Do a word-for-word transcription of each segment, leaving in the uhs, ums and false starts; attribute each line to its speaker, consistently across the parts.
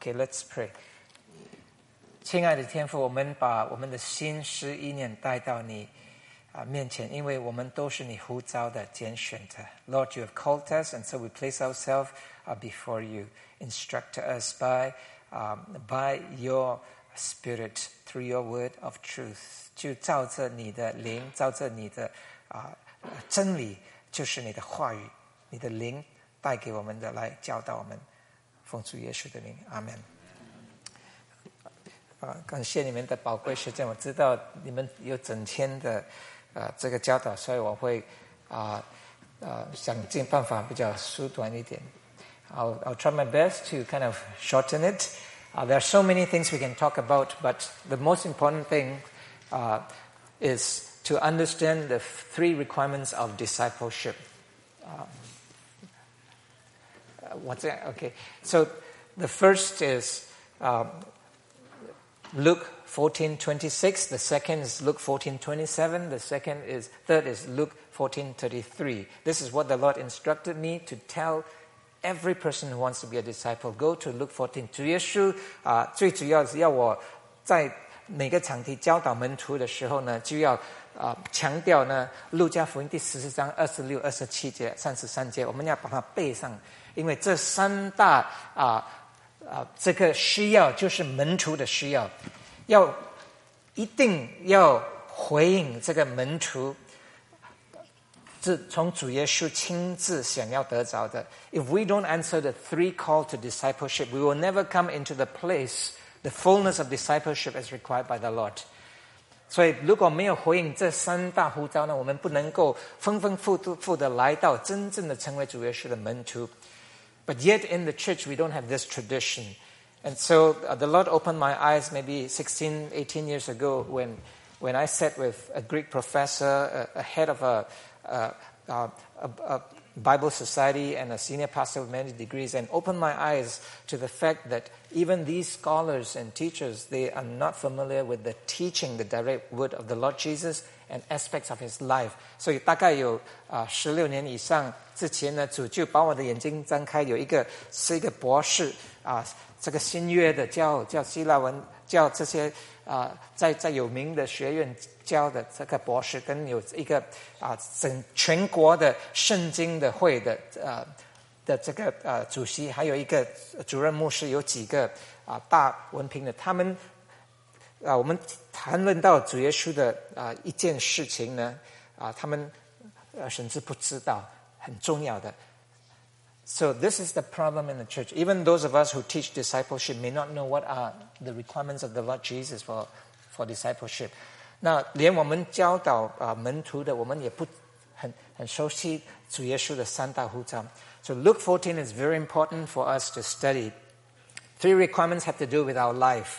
Speaker 1: Okay, let's pray. 亲爱的天父，我们把我们的心思意念带到你啊面前，因为我们都是你呼召的拣选的。Lord, you have called us, and so we place ourselves uh, before you. Instruct us by, um, by your Spirit through your word of truth. 就照着你的灵，照着你的啊、呃、真理，就是你的话语，你的灵带给我们的，来教导我们。奉主耶稣的名，阿们。啊，感谢你们的宝贵时间。我知道你们有整天的呃这个教导，所以我会啊呃想尽办法比较缩短一点。I'll, I'll try my best to kind of shorten it. Uh, there are so many things we can talk about, but the most important thing uh, is to understand the three requirements of discipleship. Um, uh, what's that? Okay, so the first is um, Luke fourteen twenty-six. The second is Luke fourteen twenty-seven. The second is third is Luke fourteen thirty-three. This is what the Lord instructed me to tell every person who wants to be a disciple. Go to Luke fourteen. 主耶稣啊，最主要是要我在每个场地教导门徒的时候呢，就要啊强调呢，路加福音第十四章二十六、二十七节、三十三节，我们要把它背上，因为这三大啊啊这个需要就是门徒的需要，要一定要回应这个门徒。是从主耶稣亲自想要得着的。If we don't answer the three call to discipleship, we will never come into the place, the fullness of discipleship as required by the Lord. 所以如果没有回应这三大呼召呢，我们不能够丰丰富富的来到真正的成为主耶稣的门徒。But yet in the church we don't have this tradition. And so uh, the Lord opened my eyes maybe sixteen, eighteen years ago when, when I sat with a Greek professor, a, a head of a Uh, uh, a, a Bible society and a senior pastor with many degrees, and opened my eyes to the fact that even these scholars and teachers, they are not familiar with the teaching, the direct word of the Lord Jesus and aspects of his life. 所以大概有啊十六年以上之前呢，主就把我的眼睛张开，有一个是一个博士啊，这个新约的教教希腊文，教这些啊在在有名的学院教的这个博士，跟有一个啊整全国的圣经的会的呃的这个呃主席，还有一个主任牧师，有几个啊大文凭的，他们啊我们谈论到主耶稣的啊一件事情呢啊他们呃甚至不知道很重要的。So this is the problem in the church. Even those of us who teach discipleship may not know what are the requirements of the Lord Jesus for for discipleship. 那连我们教导啊门徒的，我们也不很很熟悉主耶稣的三大呼召。So Luke fourteen is very important for us to study. Three requirements have to do with our life.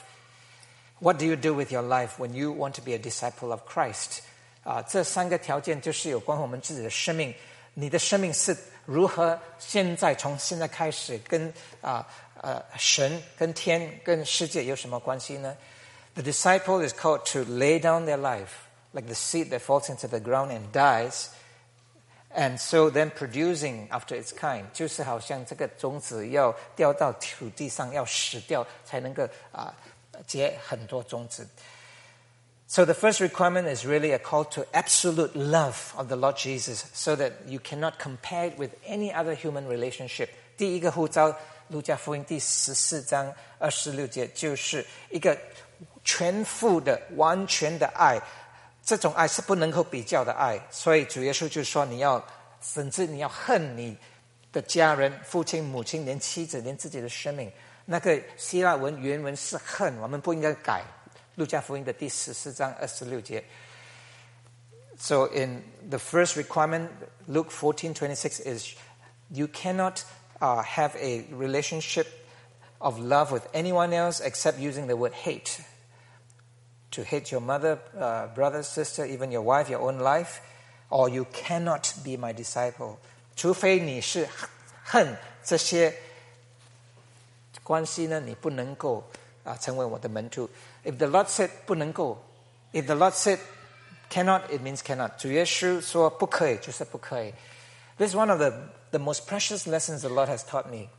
Speaker 1: What do you do with your life when you want to be a disciple of Christ? 啊，这三个条件就是有关我们自己的生命。你的生命是如何现在从现在开始跟啊呃神跟天跟世界有什么关系呢？ The disciple is called to lay down their life like the seed that falls into the ground and dies, and so then producing after its kind. 就是好像这个种子要掉到土地上，要死掉才能够啊结很多种子。So the first requirement is really a call to absolute love of the Lord Jesus, so that you cannot compare it with any other human relationship. 第一个呼召，路加福音第十四章二十六节，就是一个全副的、完全的爱。这种爱是不能够比较的爱，所以主耶稣就说，你要甚至你要恨你的家人、父亲、母亲，连妻子，连自己的生命。那个希腊文原文是恨，我们不应该改。路加福音的第十四章二十六节。So in the first requirement, Luke fourteen twenty-six is you cannot uh, have a relationship of love with anyone else except using the word hate. To hate your mother, uh, brother, sister, even your wife, your own life, or you cannot be my disciple. 除非你是恨这些关系呢，你不能够啊成为我的门徒。If the Lord said 不能够 if the Lord said cannot, it means cannot. 主耶稣说不可以就是不可以。This is one of the, the most precious lessons the Lord has taught me.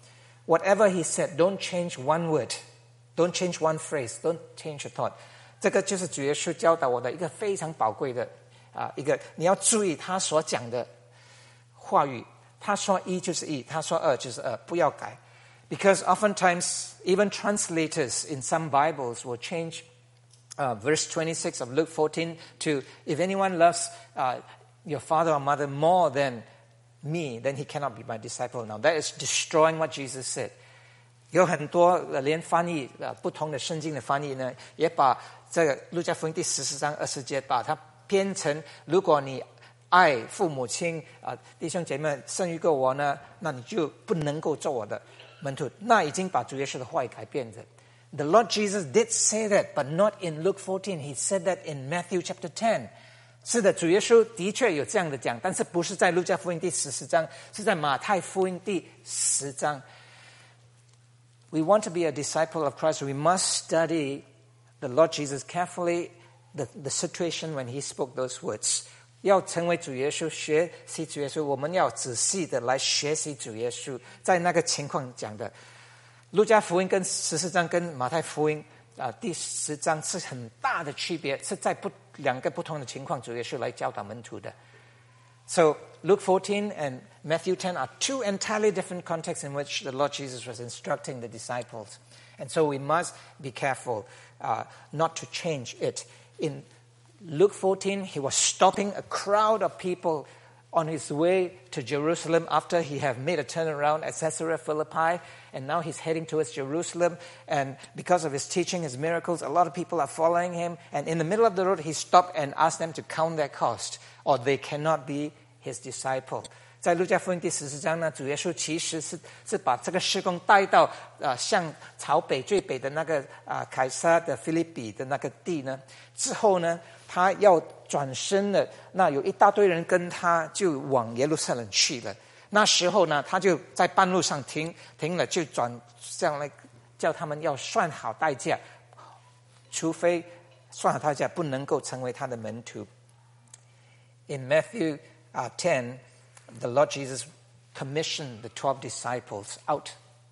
Speaker 1: Whatever he said, don't change one word, don't change one phrase, don't change a thought. 这个就是主耶稣教导我的一个非常宝贵的啊，一个你要注意他所讲的话语。他说一就是一，他说二就是二，不要改。Because oftentimes, even translators in some Bibles will change uh, verse twenty-six of Luke fourteen to, if anyone loves uh, your father or mother more than me, then he cannot be my disciple. Now, that is destroying what Jesus said. 有很多连翻译不同的圣经的翻译呢，也把这个路加福音第十四章二十节把它编成，如果你爱父母亲啊，弟兄姐妹生育过我呢，那你就不能够做我的门徒。那已经把主耶稣的话语改变了。The Lord Jesus did say that, but not in Luke fourteen. He said that in Matthew chapter ten. 是的，主耶稣的确有这样的讲，但是不是在路加福音第十四章，是在马太福音第十章。We want to be a disciple of Christ. We must study the Lord Jesus carefully, the, the situation when he spoke those words. 要成为主耶稣，学习主耶稣，我们要仔细的来学习主耶稣在那个情况讲的。路加福音跟十四章跟马太福音啊、呃、第十章是很大的区别，是在不两个不同的情况主耶稣来教导门徒的。So Luke fourteen and Matthew ten are two entirely different contexts in which the Lord Jesus was instructing the disciples. And so we must be careful uh, not to change it. In Luke fourteen, he was stopping a crowd of people on his way to Jerusalem after he had made a turnaround at Caesarea Philippi, and now he's heading towards Jerusalem. And because of his teaching, his miracles, a lot of people are following him. And in the middle of the road, he stopped and asked them to count their cost, or they cannot be his disciple. 在路加福音第十四章呢，主耶稣其实是是把这个事工带到呃向朝北最北的那个啊、呃、凯撒的腓立比的那个地呢，之后呢，他要转身了，那有一大堆人跟他就往耶路撒冷去了。那时候呢，他就在半路上停停了，就转向来叫他们要算好代价，除非算好代价不能够成为他的门徒。In Matthew uh, ten,the Lord Jesus commissioned the twelve disciples out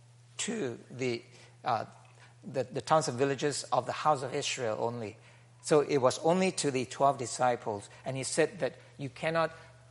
Speaker 1: to the, uh, the, the towns and villages of the house of Israel only. So it was only to the twelve disciples. And he said that you cannot,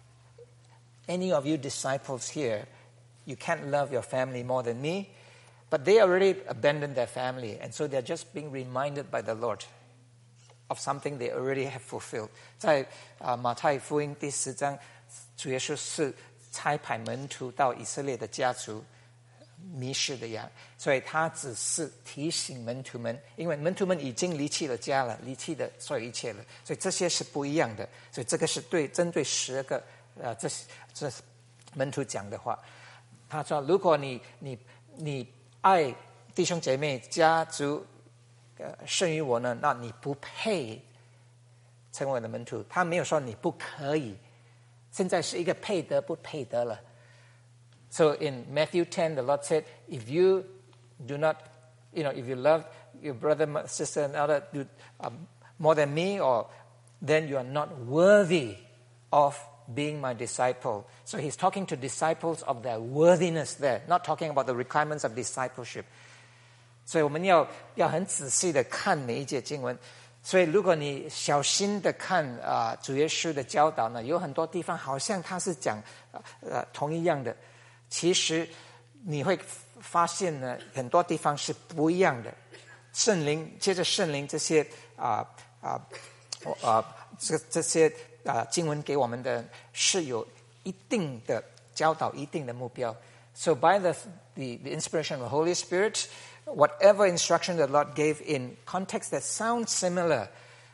Speaker 1: any of you disciples here, you can't love your family more than me. But they already abandoned their family. And so they're just being reminded by the Lord of something they already have fulfilled. 在uh, 马太福音第十章主耶稣是差派门徒到以色列的家族迷失的羊，所以他只是提醒门徒们，因为门徒们已经离弃了家了，离弃了所有一切了，所以这些是不一样的。所以这个是对针对十个呃这这门徒讲的话。他说：如果你你你爱弟兄姐妹家族呃胜于我呢，那你不配成为我的门徒。他没有说你不可以。现在是一个配得不配得了。So in Matthew ten, the Lord said, if you do not, you know, if you love your brother, sister, and other do, um, more than me, or then you are not worthy of being my disciple. So he's talking to disciples of their worthiness there, not talking about the requirements of discipleship. 所以我们要要很仔细的看每一节经文。所以如果你小心的看啊、呃、主耶稣的教导呢，有很多地方好像他是讲呃同一样的，其实你会发现呢很多地方是不一样的。圣灵接着圣灵这些啊啊啊这这些啊、呃、经文给我们的是有一定的教导，一定的目标。So by the the, the inspiration of the Holy Spirit,whatever instruction the Lord gave in context that sounds similar,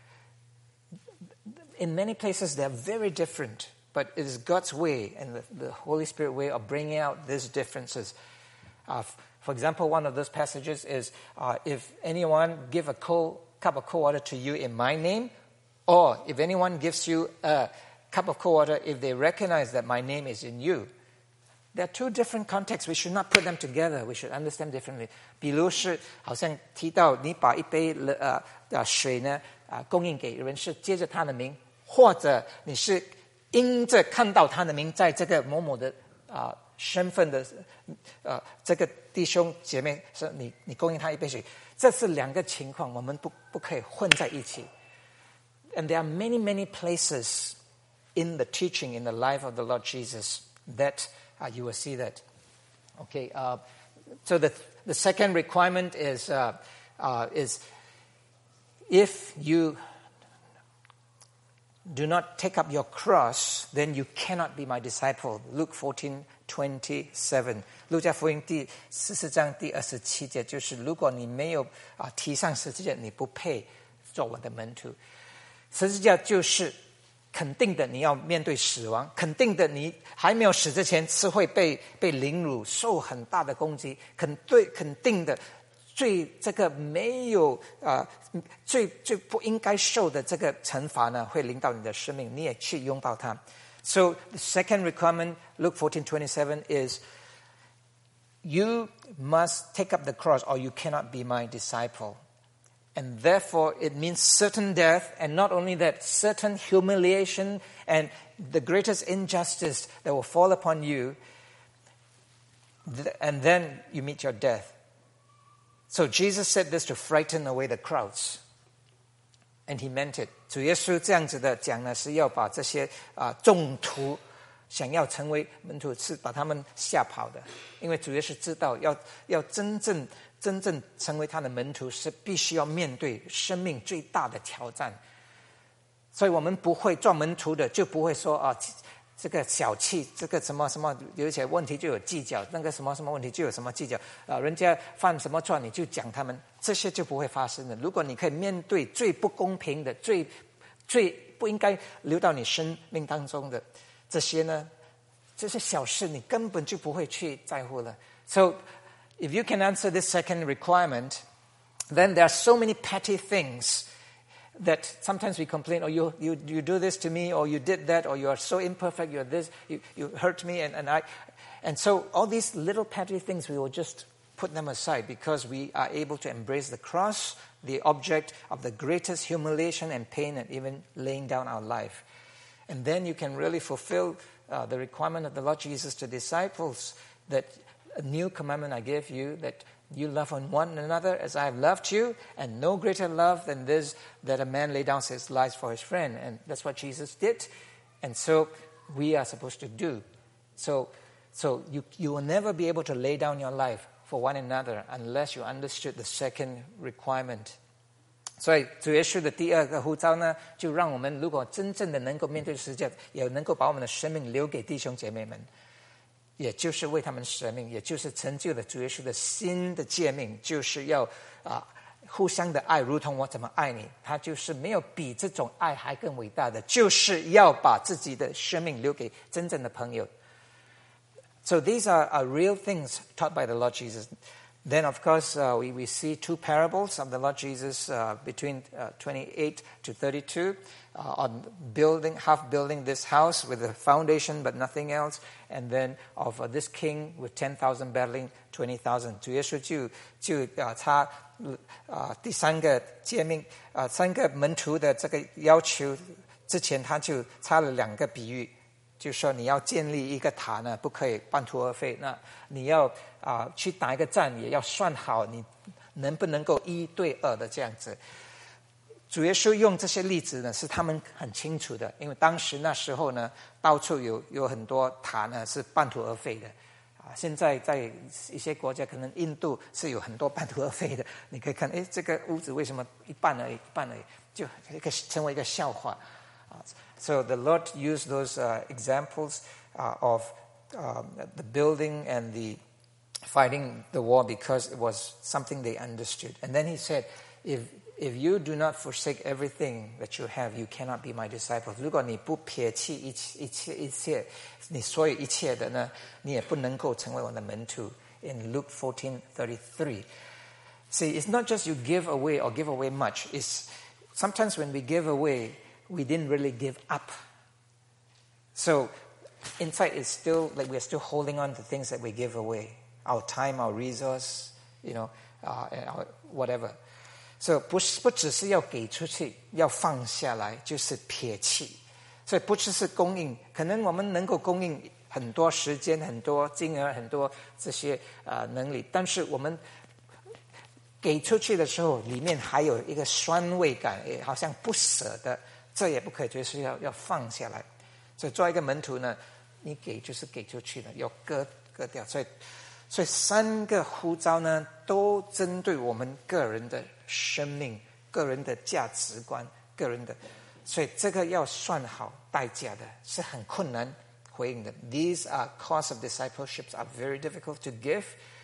Speaker 1: in many places they're very different, but it is God's way and the, the Holy Spirit way of bringing out these differences. Uh, for example, one of those passages is, uh, if anyone give a cold, cup of cold water to you in my name, or if anyone gives you a cup of cold water, if they recognize that my name is in you.There are two different contexts. We should not put them together. We should understand differently. 比如是好像提到你把一杯呃呃水呢啊、呃、供应给人是接着他的名，或者你是因着看到他的名在这个某某的啊、呃、 身份的呃这个弟兄姐妹是你你供应他一杯水，这是两个情况，我们不不可以混在一起。And there are many many places in the teaching in the life of the Lord Jesus that uh, you will see that. Okay, uh, so the the second requirement is uh, uh, is if you do not take up your cross, then you cannot be my disciple. Luke fourteen twenty-seven. 路加福音第十四章第二十七节，就是如果你没有啊提上十字架，你不配做我的门徒。十字架就是肯定的，你要面对死亡；肯定的，你还没有死之前是会被被凌辱，受很大的攻击；肯对肯定的，最这个没有啊、呃、最最不应该受的这个惩罚呢，会临到你的生命，你也去拥抱它。So the second requirement, Luke fourteen twenty-seven, is you must take up the cross, or you cannot be my disciple. And therefore, it means certain death, and not only that, certain humiliation and the greatest injustice that will fall upon you, and then you meet your death. So Jesus said this to frighten away the crowds, and he meant it. 主耶稣这样子的讲呢，是要把这些啊、呃、众徒想要成为门徒，是把他们吓跑的。因为主耶稣知道，要要真正。真正成为他的门徒是必须要面对生命最大的挑战，所以我们不会做门徒的就不会说啊，这个小气，这个什么什么有一些问题就有计较，那个什么什么问题就有什么计较啊，人家犯什么错你就讲他们，这些就不会发生的。如果你可以面对最不公平的、最最不应该流到你生命当中的这些呢，这些小事你根本就不会去在乎了。So if you can answer this second requirement, then there are so many petty things that sometimes we complain, oh, you, you, you do this to me, or you did that, or you are so imperfect, you're this, you, you hurt me, and, and I... And so all these little petty things, we will just put them aside because we are able to embrace the cross, the object of the greatest humiliation and pain, and even laying down our life. And then you can really fulfill uh, the requirement of the Lord Jesus to disciples that a new commandment I give you, that you love one another as I have loved you, and no greater love than this, that a man lay down his life for his friend. And that's what Jesus did. And so we are supposed to do. So, so you, you will never be able to lay down your life for one another unless you understood the second requirement. 所以主耶稣的第二个呼召呢，就让我们如果真正的能够面对十字架，也能够把我们的生命留给弟兄姐妹们。也就是为他们舍命，也就是成就了主耶稣的新的诫命，就是要啊、呃、互相的爱，如同我怎么爱你。他就是没有比这种爱还更伟大的，就是要把自己的生命留给真正的朋友。So these are, are real things taught by the Lord Jesus. Then, of course, uh, we, we see two parables of the Lord Jesus uh, between uh, twenty-eight to thirty-two uh, on building, half building this house with a foundation but nothing else, and then of uh, this king with ten thousand battling twenty thousand. 主耶稣就就啊他啊第三个诫命啊三个门徒的这个要求之前，他就插了两个比喻。就说你要建立一个塔呢，不可以半途而废。那你要啊、呃、去打一个战，也要算好你能不能够一对二的这样子。主耶稣用这些例子呢，是他们很清楚的，因为当时那时候呢，到处有有很多塔呢是半途而废的啊。现在在一些国家，可能印度是有很多半途而废的。你可以看，哎，这个屋子为什么一半而已，一半而已，就可以成为一个笑话啊。So the Lord used those uh, examples uh, of um, the building and the fighting the war because it was something they understood. And then he said, if if you do not forsake everything that you have, you cannot be my disciples. 如果你不撇弃一切一切一切，你所有一切的呢，你也不能够成为我的门徒。In Luke fourteen thirty-three. See, it's not just you give away or give away much. It's sometimes when we give away, we didn't really give up. So inside it's still like we're still holding on to things that we give away. Our time, our resource, you know, uh, and our whatever. So 不是不只是要给出去，要放下来，就是撇弃。所以不只是供应，可能我们能够供应很多时间、很多金额、很多这些啊、呃、能力，但是我们给出去的时候，里面还有一个酸味感，也好像不舍得，这也不可以，就是要要放下来。所以做一个门徒呢，你给就是给出去的，要割割掉。所以，所以三个呼召呢，都针对我们个人的生命、个人的价值观、个人的，所以这个要算好代价的，是很困难回应的。These are costs of discipleship are very difficult to give,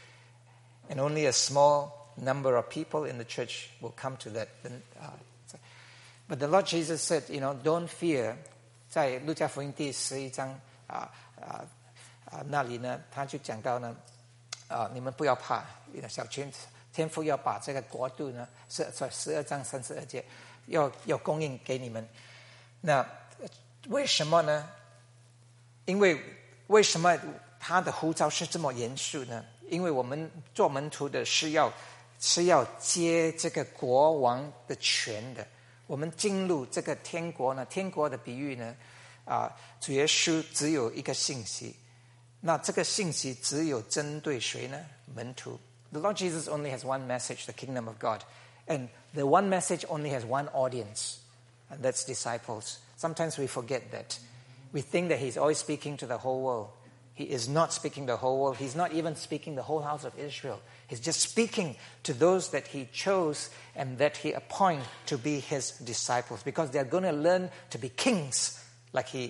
Speaker 1: and only a small number of people in the church will come to that. Uh, but the Lord Jesus said, you know, don't fear. 在路加福音第十一章啊啊啊那里呢，他就讲到呢，啊你们不要怕，小群天父要把这个国度呢，是在十二章三十二节，要要供应给你们。那为什么呢？因为为什么他的呼召是这么严肃呢？因为我们做门徒的是要是要接这个国王的权的。我们进入这个天国呢，天国的比喻呢，啊，主耶稣只有一个信息，那这个信息只有针对谁呢？门徒。The Lord Jesus only has one message, the kingdom of God, and the one message only has one audience, and that's disciples. Sometimes we forget that. We think that He's always speaking to the whole world. He is not speaking the whole world. He's not even speaking the whole house of Israel. He's just speaking to those that He chose and that He appointed to be His disciples, because they're going to learn to be kings like He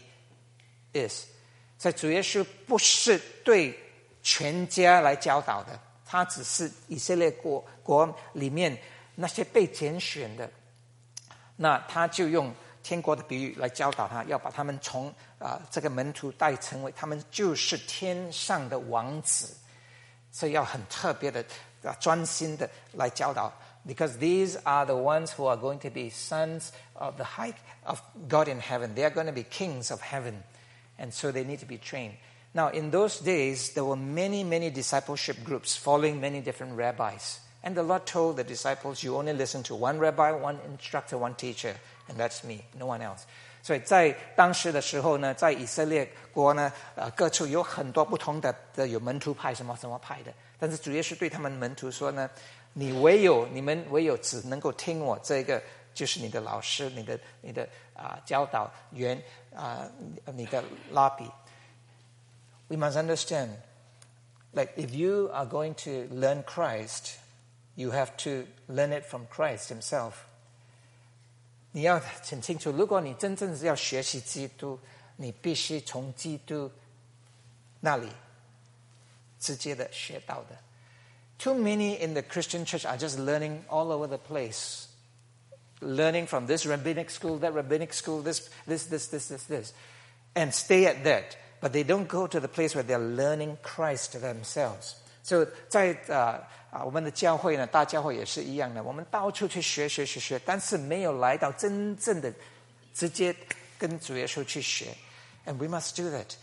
Speaker 1: is. 所以主耶稣不是对全家来教导的，他只是以色列国国里面那些被拣选的，那他就用天国的比喻来教导他，要把他们从啊、呃、这个门徒带成为他们就是天上的王子，所以要很特别的、啊、专心的来教导。Because these are the ones who are going to be sons of the high of God in heaven. They are going to be kings of heaven, and so they need to be trained. Now, in those days, there were many, many discipleship groups following many different rabbis. And the Lord told the disciples, you only listen to one rabbi, one instructor, one teacher, and that's me, no one else. 所以在当时的时候呢，在以色列国呢，呃，各处有很多不同的的有门徒派什么什么派的，但是主耶稣对他们门徒说呢，你唯有你们唯有只能够听我这个，就是你的老师，你的你的啊、呃、教导员啊、呃，你的拉比。We must understand, like if you are going to learn Christ, you have to learn it from Christ Himself. 你要很清楚，如果你真正是要学习基督，你必须从基督那里直接的学到的。Too many in the Christian church are just learning all over the place, learning from this rabbinic school, that rabbinic school, this, this, this, this, this, this, and stay at that. But they don't go to the place where they're learning Christ themselves. So 在啊啊我们的教会呢，大教会也是一样的，我们到处去学学学学，但是没有来到真正的直接跟主耶稣去学。And we must do that.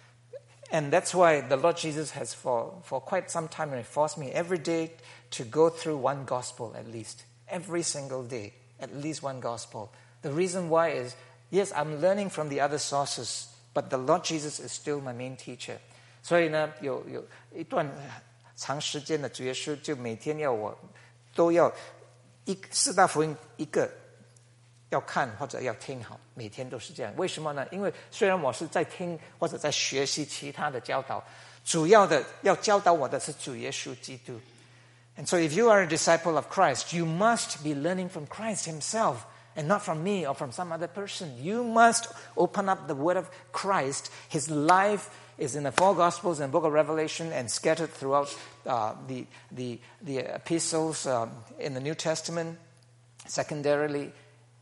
Speaker 1: And that's why the Lord Jesus has for, for quite some time forced me every day to go through one gospel at least. Every single day, at least one gospel. The reason why is, yes, I'm learning from the other sources, but the Lord Jesus is still my main teacher. 所以呢，有有一段长时间的主耶稣就每天要我都要一四大福音一个要看或者要听好，每天都是这样。为什么呢？因为虽然我是在听或者在学习其他的教导，主要的要教导我的是主耶稣基督。And so if you are a disciple of Christ, you must be learning from Christ Himself and not from me or from some other person. You must open up the word of Christ. His life is in the four Gospels and book of Revelation and scattered throughout uh, the, the, the epistles um, in the New Testament, secondarily.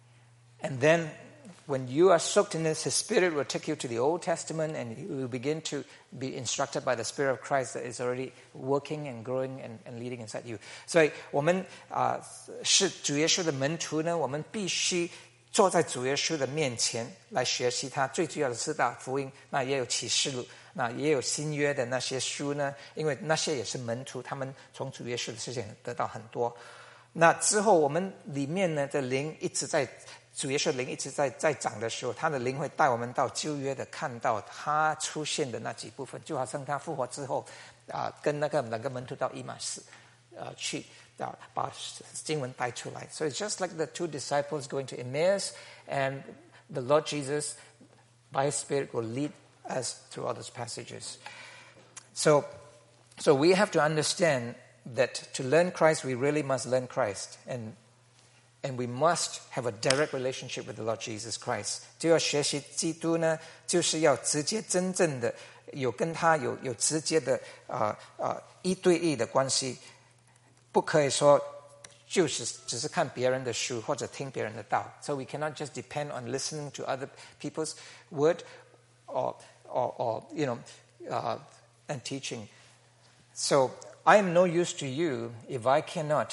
Speaker 1: And then when you are soaked in this, His Spirit will take you to the Old Testament and you will begin to be instructed by the Spirit of Christ that is already working and growing and, and leading inside you. 所以我们啊、呃、是主耶稣的门徒呢，我们必须坐在主耶稣的面前来学习他最主要的四大福音，那也有启示录，那也有新约的那些书呢，因为那些也是门徒，他们从主耶稣的事情得到很多。那之后我们里面呢的灵一直在主耶稣灵一直在在长的时候，他的灵会带我们到旧约的，看到他出现的那几部分，就好像他复活之后，啊、呃，跟那个两个门徒到以马斯，呃，去啊、呃、把经文带出来。So it's just like the two disciples going to Emmaus, and the Lord Jesus, by His Spirit, will lead us through all those passages. So, so we have to understand that to learn Christ, we really must learn Christ, and and we must have a direct relationship with the Lord Jesus Christ. 就要学习基督呢，就是要直接真正的有跟他有有直接的啊啊、呃、一对一的关系，不可以说就是只是看别人的书或者听别人的道。So we cannot just depend on listening to other people's word or or or you know uh, and teaching. So I am no use to you if I cannot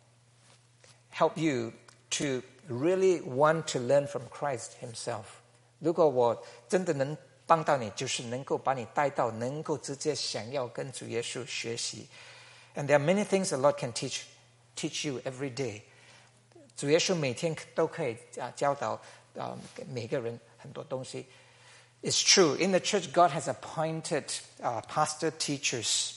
Speaker 1: help you to really want to learn from Christ Himself. 如果我真的能帮到你，就是能够把你带到能够直接想要跟主耶稣学习。And there are many things the Lord can teach teach you every day. 主耶稣每天都可以教导啊每个人很多东西。It's true. In the church, God has appointed uh, pastor teachers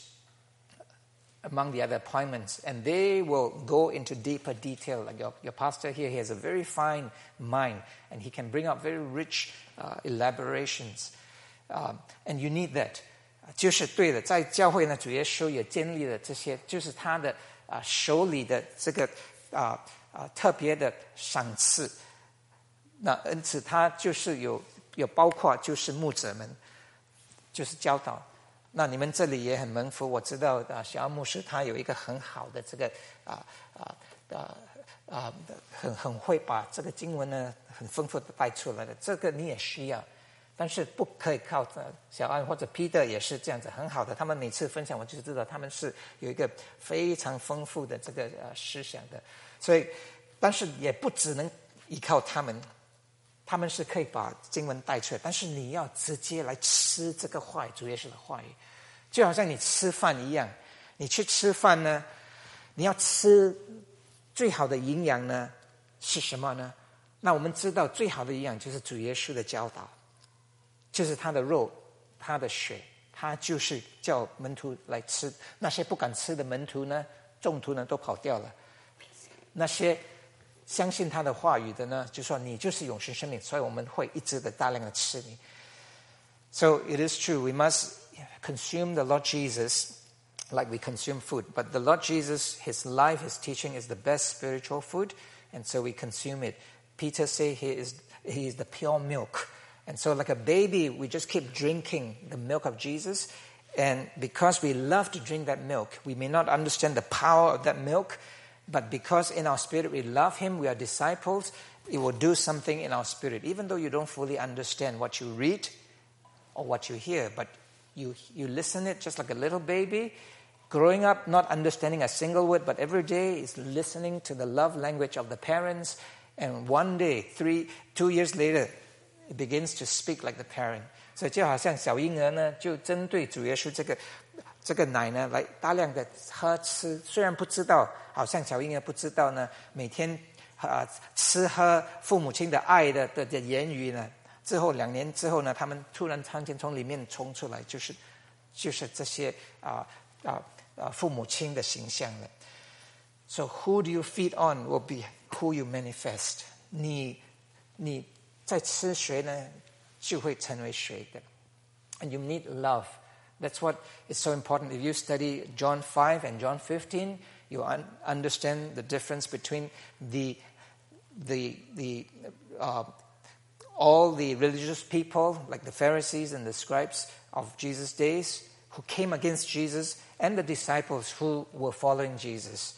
Speaker 1: among the other appointments, and they will go into deeper detail. Like your, your pastor here, he has a very fine mind, and he can bring up very rich uh, elaborations. Um, and you need that. 就是对的，在教会呢，主耶稣也建立了这些，就是他的啊、呃、手里的这个啊啊、呃、特别的赏赐。那因此他就是有有包括就是牧者们，就是教导。那你们这里也很蒙福，我知道啊，小奥牧师他有一个很好的这个啊啊啊啊，很很会把这个经文呢很丰富的带出来的，这个你也需要，但是不可以靠小安或者 Peter 也是这样子很好的，他们每次分享我就知道他们是有一个非常丰富的这个呃思想的，所以但是也不只能依靠他们。他们是可以把经文带出来，但是你要直接来吃这个话语，主耶稣的话语，就好像你吃饭一样。你去吃饭呢，你要吃最好的营养呢是什么呢？那我们知道最好的营养就是主耶稣的教导，就是他的肉，他的血，他就是叫门徒来吃。那些不敢吃的门徒呢，众徒呢都跑掉了。那些相信他的话语的呢，就说你就是永生生命，所以我们会一直的大量的吃你。So it is true, we must consume the Lord Jesus like we consume food. But the Lord Jesus, His life, His teaching is the best spiritual food, and so we consume it. Peter say he is he is the pure milk. And so like a baby, we just keep drinking the milk of Jesus. And because we love to drink that milk, we may not understand the power of that milk, but because in our spirit we love Him, we are disciples, it will do something in our spirit. Even though you don't fully understand what you read or what you hear, but you, you listen it just like a little baby, growing up not understanding a single word, but every day is listening to the love language of the parents. And one day, three, two years later, it begins to speak like the parent. 所以就好像小婴儿呢，就针对主耶稣这个这个奶呢，来大量的喝吃。虽然不知道，好像小婴儿不知道呢，每天啊、呃、吃喝父母亲的爱的的的言语呢，之后两年之后呢，他们突然看见从里面冲出来，就是就是这些啊啊啊父母亲的形象了。So who do you feed on will be who you manifest. 你你在吃谁呢？就会成为谁的。And you need love. That's what is so important. If you study John five and John fifteen, you un- understand the difference between the the the uh, all the religious people, like the Pharisees and the scribes of Jesus' days, who came against Jesus, and the disciples who were following Jesus.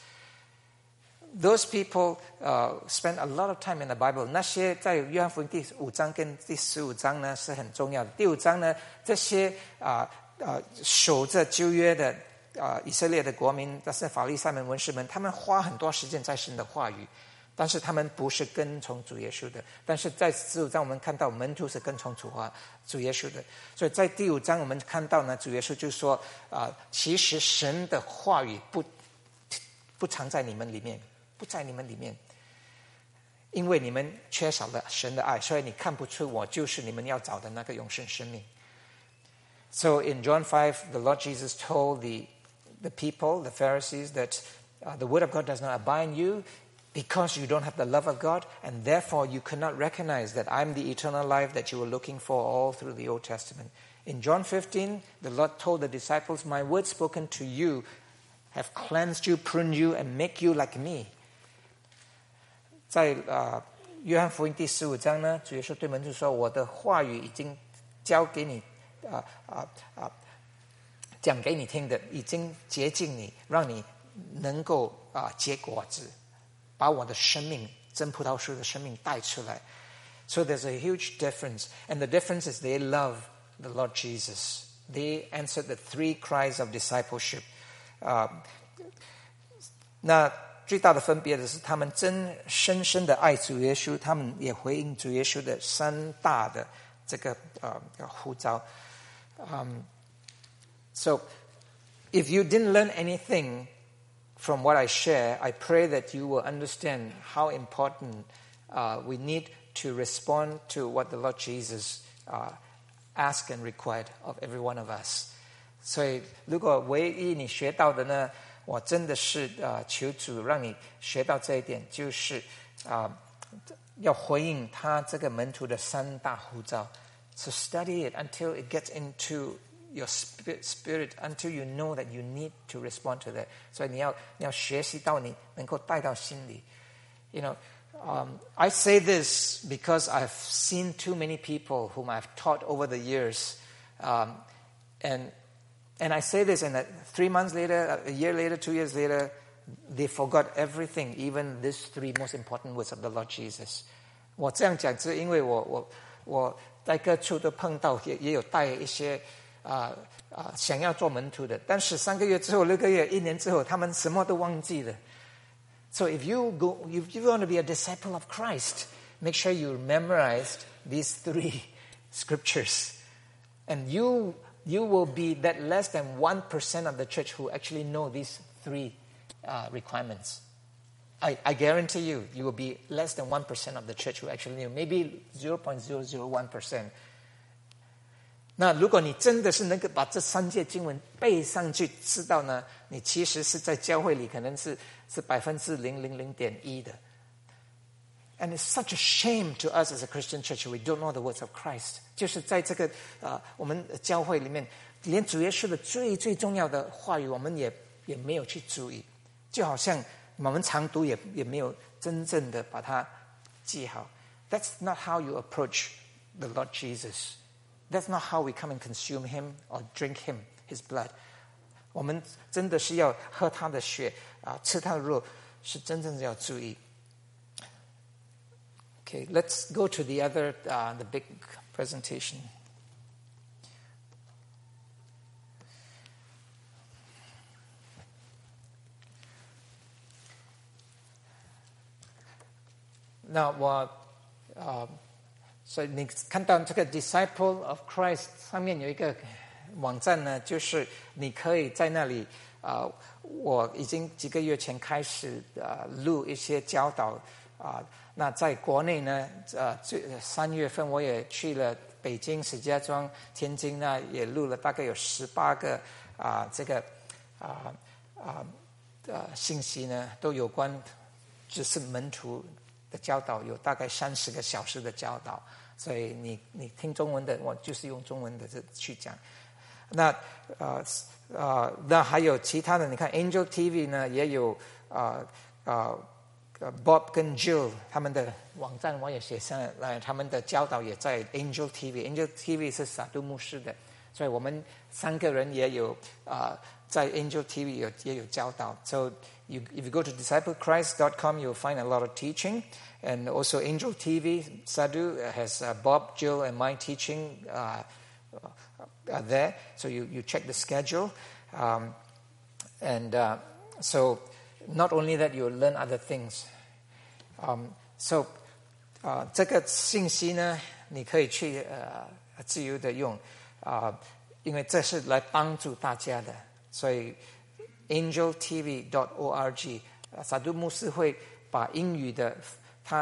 Speaker 1: Those people uh, spend a lot of time in the Bible. 那些在约翰福音第五章跟第十五章呢是很重要的。第五章呢，这些啊啊、呃、守着旧约的啊、呃、以色列的国民，但是法利赛人文士们，他们花很多时间在神的话语，但是他们不是跟从主耶稣的。但是在十五章我们看到门徒是跟从主话主耶稣的，所以在第五章我们看到呢，主耶稣就说啊、呃，其实神的话语不不藏在你们里面。不在你们里面， 因为你们缺少了神的爱，所以你看不出我就是你们要找的那个永生生命。So in John five, the Lord Jesus told the, the people, the Pharisees, that uh, the word of God does not abide in you because you don't have the love of God, and therefore you cannot recognize that I'm the eternal life that you were looking for all through the Old Testament. In John fifteen, the Lord told the disciples, my words spoken to you have cleansed you, pruned you, and make you like me. 在呃约翰福音第十五章呢，主耶稣对门徒说：“我的话语已经交给你，啊啊啊，讲给你听的，已经洁净你，让你能够啊、呃、结果子，把我的生命真葡萄树的生命带出来。” So there's a huge difference, and the difference is they love the Lord Jesus. They answered the three cries of discipleship. 啊、呃，那。最大的分别的是，他们真深深的爱主耶稣，他们也回应主耶稣的三大的这个呃呼召。Um, so, if you didn't learn anything from what I share, I pray that you will understand how important uh, we need to respond to what the Lord Jesus uh, asked and required of every one of us. 所以，如果唯一你学到的呢？我真的是呃求主让你学到这一点，就是啊、呃、要回应他这个门徒的三大呼召。So study it until it gets into your spirit, spirit until you know that you need to respond to that. 所以你要你要学习到你能够带到心里。You know, um, I say this because I've seen too many people whom I've taught over the years, um, and. And I say this, and three months later, a year later, two years later, they forgot everything, even these three most important words of the Lord Jesus. 我这样讲是因为我我我在各处都碰到，也也有带一些啊啊、呃、想要做门徒的，但是三个月之后、六个月、一年之后，他们什么都忘记了。So if you go, if you want to be a disciple of Christ, make sure you memorized these three scriptures, and you. You will be that less than one percent of the church who actually know these three uh, requirements. I, I guarantee you, you will be less than one percent of the church who actually knew, maybe zero point zero zero one percent. 那如果你真的是能够把这三节经文背上去，知道呢，你其实是在教会里可能是是百分之零零零点一的。And it's such a shame to us as a Christian church we don't know the words of Christ. 就是在这个啊、呃，我们教会里面，连主耶稣的最最重要的话语，我们也也没有去注意，就好像我们常读也也没有真正的把它记好。That's not how you approach the Lord Jesus. That's not how we come and consume Him or drink Him, His blood. 我们真的是要喝他的血啊、呃，吃他的肉，是真正的要注意。Okay, let's go to the other, uh, the big presentation. Now, 我呃，所以你看到这个 Disciple of Christ 上面有一个网站呢，就是你可以在那里啊、呃，我已经几个月前开始啊、呃、录一些教导啊。呃那在国内呢，呃，三月份我也去了北京、石家庄、天津呢，也录了大概有十八个啊、呃，这个啊啊呃信息呢，都有关就是门徒的教导，有大概三十个小时的教导。所以你你听中文的，我就是用中文的这去讲。那呃呃，那还有其他的，你看 Angel T V 呢，也有啊啊。呃呃Bob 跟 Jill 他们的网站我也写上来，他们的教导也在 Angel T V。Angel T V 是撒都牧师的，所以我们三个人也有啊、呃，在 Angel T V 有也有教导。So you, if you go to disciple christ dot com, you'll find a lot of teaching, and also Angel T V Sadhu has uh, Bob, Jill, and my teaching uh, uh, there. So you you check the schedule, um, and uh, so. Not only that, you learn other things. Um, so, 啊、呃，这个信息呢，你可以去呃自由的用啊、呃，因为这是来帮助大家的。所以 angel t v dot org 撒都牧师会把英语的他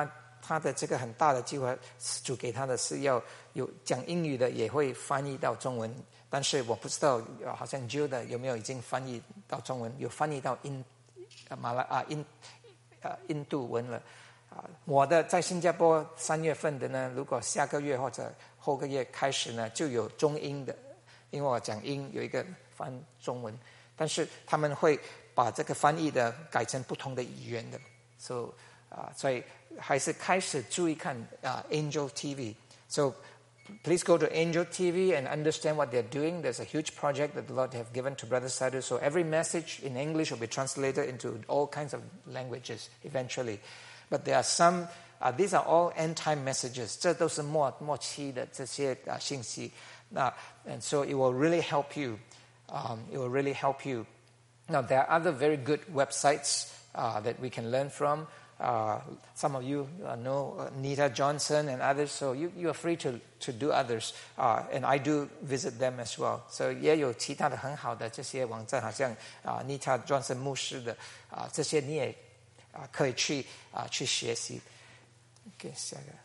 Speaker 1: 他的这个很大的计划，主给他的是要有讲英语的也会翻译到中文，但是我不知道好像 Jill 的有没有已经翻译到中文，有翻译到印马来啊印呃印度文了啊。我的在新加坡三月份的呢，如果下个月或者后个月开始呢，就有中英的，因为我讲英有一个翻中文，但是他们会把这个翻译的改成不同的语言的，所以啊，所以还是开始注意看啊 Angel T V。So please go to Angel T V and understand what they're doing. There's a huge project that the Lord have given to Brother Sadhu. So every message in English will be translated into all kinds of languages eventually. But there are some, uh, these are all end-time messages. 这都是末末期的这些啊信息。那 and so it will really help you. Um, it will really help you. Now there are other very good websites uh, that we can learn from. Uh, some of you uh, know uh, Nita Johnson and others, so you, you are free to, to do others, uh, and I do visit them as well. So 也有其他的很好的这些网站，好像啊、uh, Nita Johnson 牧师的啊、uh, 这些你也啊、uh, 可以去啊、uh, 去学习。OK， 下个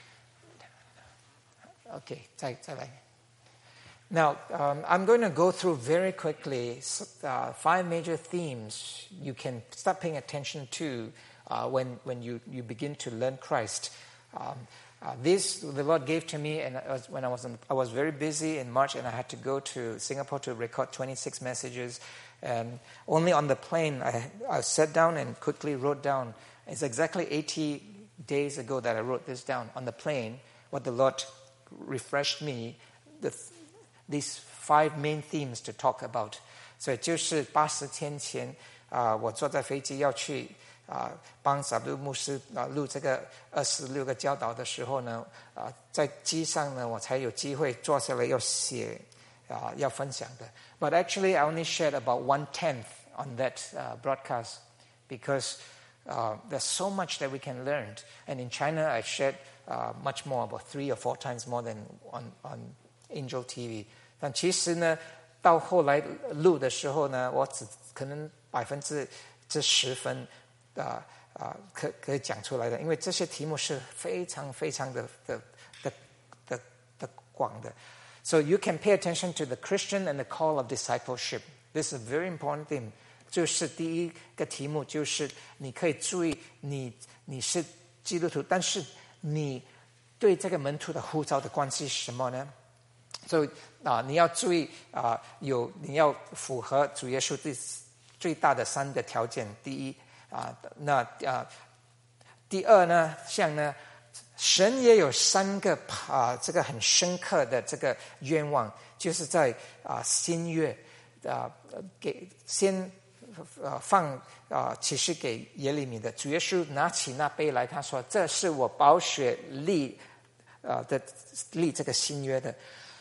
Speaker 1: OK， 再再来。Now, um, I'm going to go through very quickly uh, five major themes you can start paying attention to uh, when, when you, you begin to learn Christ. Um, uh, this the Lord gave to me, and I was, when I was in, I was very busy in March, and I had to go to Singapore to record twenty-six messages. And only on the plane, I, I sat down and quickly wrote down. It's exactly eighty days ago that I wrote this down on the plane. What the Lord refreshed me. The These five main themes to talk about. 所以就是八十天前啊、呃，我坐在飞机要去啊、呃、帮萨布牧师啊、呃、录这个二十六个教导的时候呢，啊、呃、在机上呢，我才有机会坐下来要写啊、呃、要分享的。But actually, I only shared about one tenth on that uh, broadcast because uh, there's so much that we can learn. And in China, I shared uh, much more, about three or four times more than on on Angel T V。但其实呢，到后来录的时候呢，我只可能百分之这十分啊啊、呃、可可以讲出来的，因为这些题目是非常非常的的的的的广的。So you can pay attention to the Christian and the call of discipleship. This is a very important thing. 就是第一个题目就是你可以注意你你是基督徒，但是你对这个门徒的呼召的关系是什么呢？所以啊，你要注意啊，有你要符合主耶稣最最大的三个条件。第一啊，那啊，第二呢，像呢，神也有三个啊，这个很深刻的这个愿望，就是在啊新约啊给先啊放啊启示给耶利米的主耶稣拿起那杯来，他说：“这是我宝血立啊的立这个新约的。”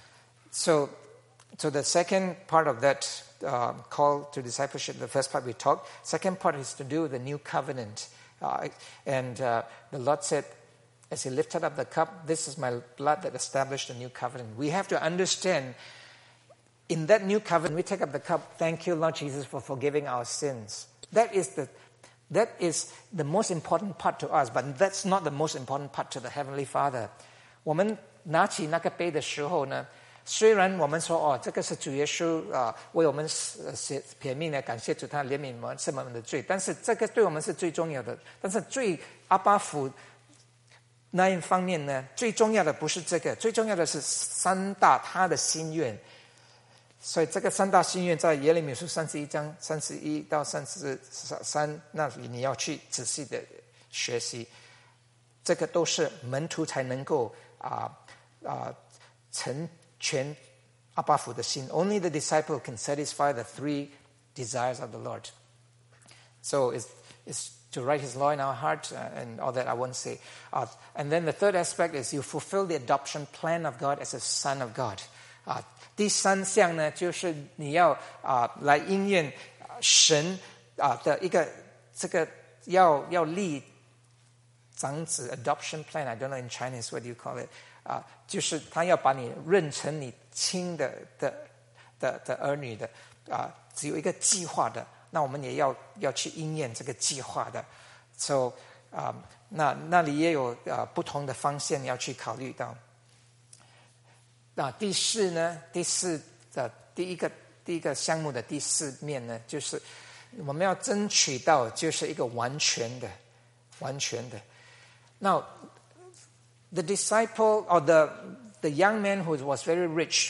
Speaker 1: So, so the second part of that uh, call to discipleship, the first part we talked. Second part is to do with the new covenant. Uh, and uh, the Lord said, as he lifted up the cup, this is my blood that established the new covenant. We have to understand, in that new covenant, we take up the cup, thank you, Lord Jesus, for forgiving our sins. That is the, that is the most important part to us, but that's not the most important part to the Heavenly Father. 我们拿起那个杯的时候呢，虽然我们说哦，这个是主耶稣啊、呃、为我们写撇命的，感谢主他怜悯我们赦免我们的罪，但是这个对我们是最重要的。但是最阿巴父那一方面呢，最重要的不是这个，最重要的是三大他的心愿。所以这个三大心愿在耶利米书三十一章三十一到三十三那里你要去仔细的学习，这个都是门徒才能够啊啊成全阿爸父的心。 Only the disciple can satisfy the three desires of the Lord. So it's, it's to write his law in our heart uh, and all that I won't say. Uh, and then the third aspect is you fulfill the adoption plan of God as a son of God. Uh, 第三项呢，就是你要啊、呃、来应验神啊、呃、的一个这个要要立长子 adoption plan. I don't know in Chinese what do you call it. 啊、呃，就是他要把你认成你亲的的的的儿女的啊、呃，只有一个计划的。那我们也要要去应验这个计划的。So 啊、呃，那那里也有啊、呃、不同的方向要去考虑到。那第四呢，第四的第一个第一个项目的第四面呢，就是我们要争取到就是一个完全的完全的。Now the disciple or the the young man who was very rich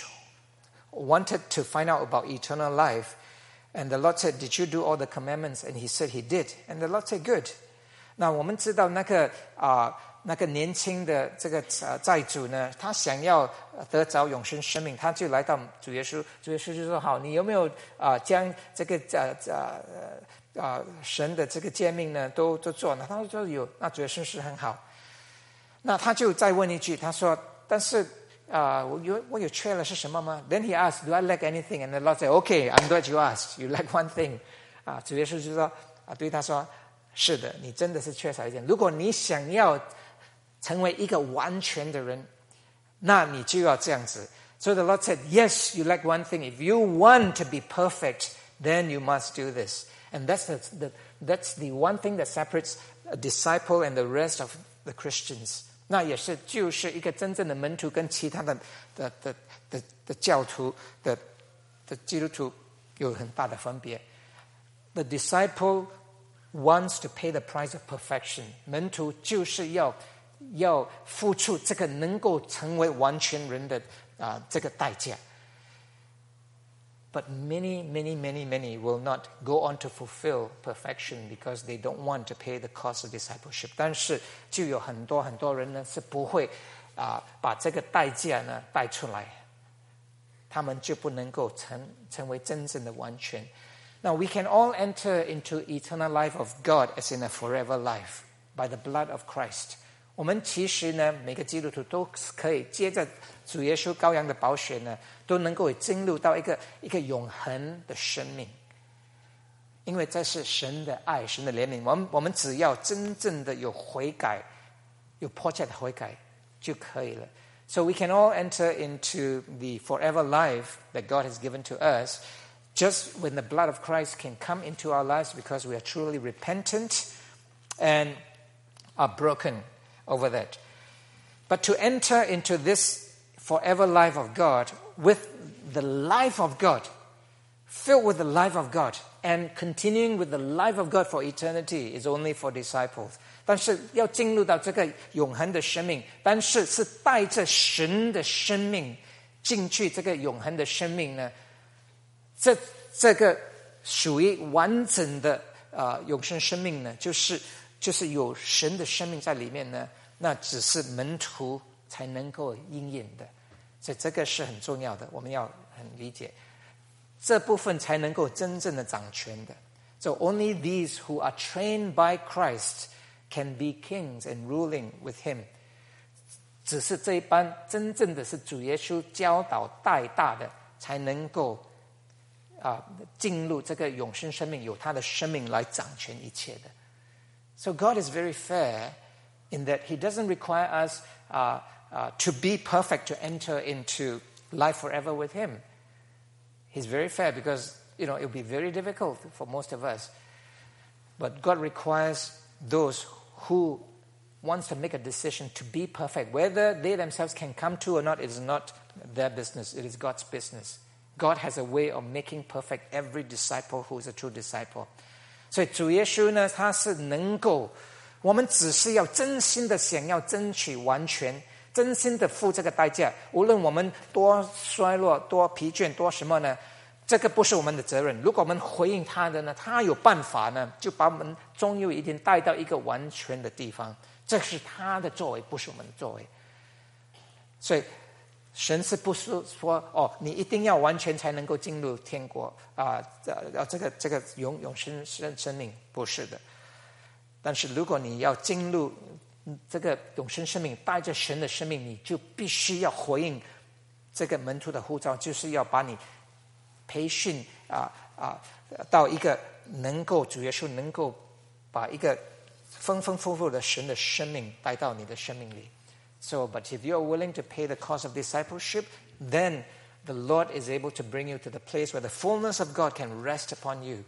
Speaker 1: wanted to find out about eternal life, and the Lord said, "Did you do all the commandments?" And he said he did. And the Lord said, "Good." 那我们知道那个啊、呃、那个年轻的这个呃债主呢，他想要得着永生生命，他就来到主耶稣，主耶稣就说：“好，你有没有啊、呃、将这个呃呃啊神的这个诫命呢都都做呢？”他说有，那主耶稣是很好。那他就再问一句，他说：“但是啊、呃，我有我有缺了是什么吗？” Then he asked, "Do I lack anything?" And the Lord said, "Okay, I'm glad you asked. You lack one thing." 啊，主耶稣就说啊，对他说：“是的，你真的是缺少一点。如果你想要成为一个完全的人，那你就要这样子。” So the Lord said, "Yes, you lack one thing. If you want to be perfect, then you must do this." And that's the, the that's the one thing that separates a disciple and the rest of the Christians. 那也是就是一个真正的门徒跟其他的的的的的教徒的的基督徒有很大的分别。The disciple wants to pay the price of perfection. 门徒就是要要付出这个能够成为完全人的啊、呃、这个代价。But many, many, many, many will not go on to fulfill perfection because they don't want to pay the cost of discipleship. 但是就有很多很多人呢是不会啊、呃、把这个代价呢带出来，他们就不能够成成为真正的完全。Now we can all enter into eternal life of God as in a forever life by the blood of Christ. 我们其实呢，每个基督徒都可以接着主耶稣羔羊的宝血呢，都能够进入到一个一个永恒的生命，因为这是神的爱，神的怜悯。我们我们只要真正的有悔改，有迫切的悔改就可以了。So we can all enter into the forever life that God has given to us, just when the blood of Christ can come into our lives because we are truly repentant and are broken over that. But to enter into this forever life of God with the life of God, filled with the life of God, and continuing with the life of God for eternity is only for disciples. 但是要进入到这个永恒的生命，但是是带着神的生命进去这个永恒的生命呢，这这个属于完整的呃永生生命呢，就是就是有神的生命在里面呢，那只是门徒才能够应验的，所以这个是很重要的，我们要很理解，这部分才能够真正的掌权的。So only these who are trained by Christ can be kings and ruling with him. 只是这一班真正的是主耶稣教导带大的，才能够啊进入这个永生生命，有他的生命来掌权一切的。So God is very fair in that he doesn't require us uh, uh, to be perfect to enter into life forever with him. He's very fair because, you know, it will be very difficult for most of us. But God requires those who wants to make a decision to be perfect. Whether they themselves can come to or not is not their business. It is God's business. God has a way of making perfect every disciple who is a true disciple. 所以主耶稣呢，他是能够，我们只是要真心的想要争取完全，真心的付这个代价，无论我们多衰落、多疲倦、多什么呢，这个不是我们的责任。如果我们回应他的呢，他有办法呢，就把我们终有一天带到一个完全的地方，这是他的作为，不是我们的作为。所以神是不是说哦，你一定要完全才能够进入天国啊？呃，这个这个永永生生生命不是的。但是如果你要进入这个永生生命，带着神的生命，你就必须要回应这个门徒的呼召，就是要把你培训啊啊到一个能够主耶稣能够把一个丰丰富富的神的生命带到你的生命里。So, but if you are willing to pay the cost of discipleship, then the Lord is able to bring you to the place where the fullness of God can rest upon you,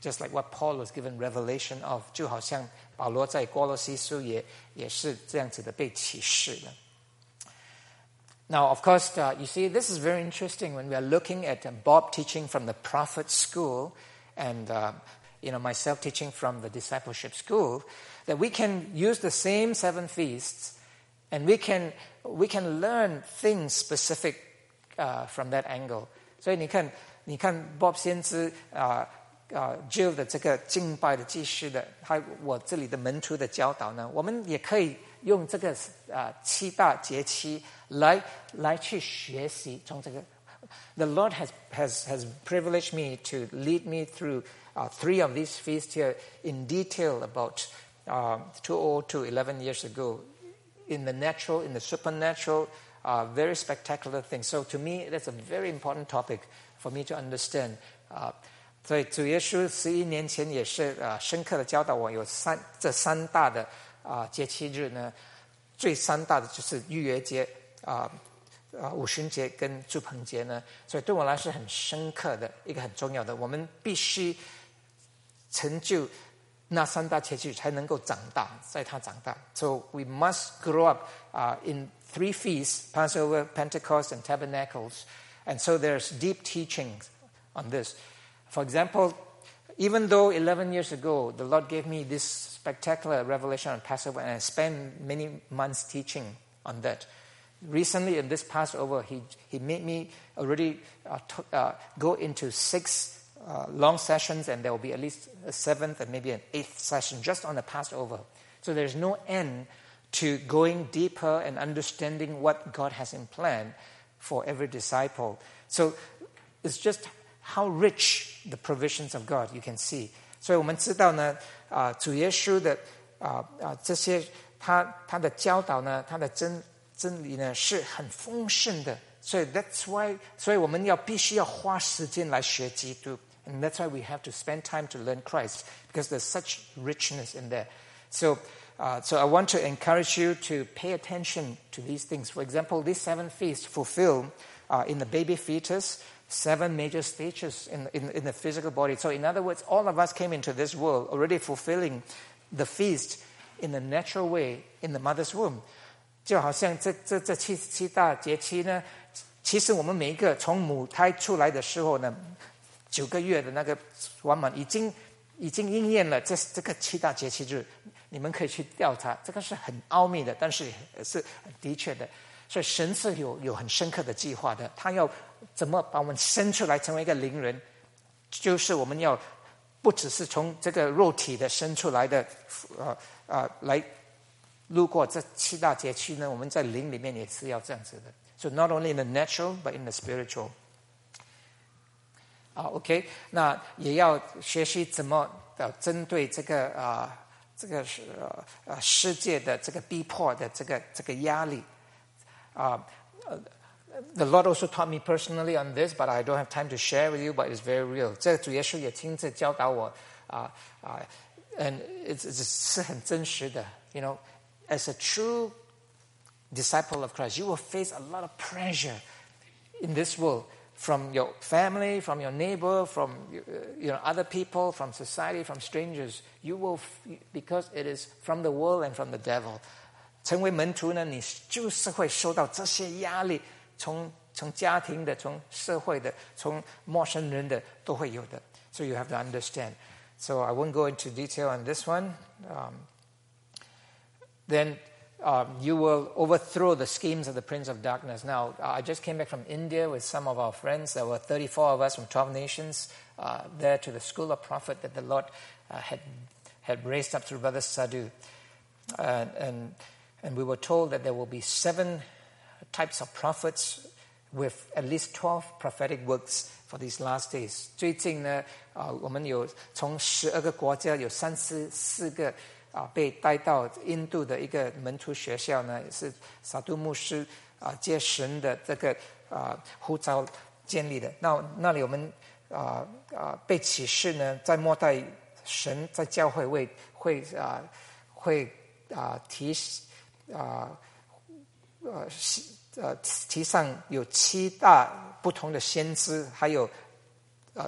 Speaker 1: just like what Paul was given revelation of, 就好像保罗在哥罗西书也也是这样子的被启示的。Now, of course, uh, you see, this is very interesting when we are looking at uh, Bob teaching from the prophet school and uh, you know, myself teaching from the discipleship school, that we can use the same seven feasts and we can we can learn things specific uh, from that angle. 所以你看，你看 Bob 先知啊啊 Jill 的这个敬拜的祭司的，还有我这里的门徒的教导呢，我们也可以用这个啊、呃、七大节期来来去学习从这个。The Lord has has has privileged me to lead me through uh, three of these feasts here in detail about uh, two thousand to eleven years ago, in the natural, in the supernatural, uh, very spectacular things. So to me, that's a very important topic for me to understand. Uh, 所以主耶稣十一年前也是啊、呃、深刻的教导我，有三这三大的啊、呃、节期日呢，最三大的就是逾越节啊。呃啊，五旬节跟住棚节呢，所以对我来说很深刻的一个很重要的，我们必须成就那三大节期才能够长大，在他长大。So we must grow up uh, in three feasts: Passover, Pentecost, and Tabernacles. And so there's deep teachings on this. For example, even though eleven years ago the Lord gave me this spectacular revelation on Passover, and I spent many months teaching on that.Recently, in this Passover, he he made me already uh, t- uh, go into six uh, long sessions, and there will be at least a seventh and maybe an eighth session just on the Passover. So there's no end to going deeper and understanding what God has in plan for every disciple. So it's just how rich the provisions of God you can see. 所以我们知道呢，啊、呃，主耶稣的啊啊、呃、这些他他的教导呢，他的真。真理呢是很丰盛的，所以 that's why， 所以我们要必须要花时间来学基督 ，and that's why we have to spend time to learn Christ because there's such richness in there. So, uh, so I want to encourage you to pay attention to these things. For example, these seven feasts fulfill uh, in the baby fetus seven major stages in, in in the physical body. So, in other words, all of us came into this world already fulfilling the feast in the natural way in the mother's womb.就好像这这这七七大节期呢，其实我们每一个从母胎出来的时候呢，九个月的那个完满已经已经应验了这这个七大节期日，你们可以去调查，这个是很奥秘的，但是是的确的，所以神是有有很深刻的计划的，他要怎么把我们生出来成为一个灵人，就是我们要不只是从这个肉体的生出来的，呃呃来。路过这七大节期呢，我们在灵里面也是要这样子的。So not only in the natural, but in the spiritual. 啊 ，OK， 那也要学习怎么呃针对这个啊、呃、这个呃呃世界的这个逼迫的这个这个压力啊。呃 The Lord also taught me personally on this, but I don't have time to share with you. But it's very real. 这个主耶稣也亲自教导我啊啊、呃、，and it's it's 是很真实的 ，you know.As a true disciple of Christ, you will face a lot of pressure in this world from your family, from your neighbor, from you know other people, from society, from strangers. You will, because it is from the world and from the devil. 成为门徒呢，你就是会受到这些压力，从从家庭的、从社会的、从陌生人的都会有的。So you have to understand. So I won't go into detail on this one. Um,Then um, you will overthrow the schemes of the Prince of Darkness. Now, I just came back from India with some of our friends. There were thirty-four of us from twelve nations uh, there to the School of Prophet that the Lord uh, had had raised up through Brother Sadhu. Uh, and, and we were told that there will be seven types of prophets with at least twelve prophetic works for these last days. 最近呢，呃，我们有从十二个国家有三十四个。啊，被带到印度的一个门徒学校呢，是萨杜牧师啊接神的这个啊呼召建立的。那那里我们啊啊被启示呢，在末代神在教会会会啊会啊提啊呃呃提上有七大不同的先知，还有呃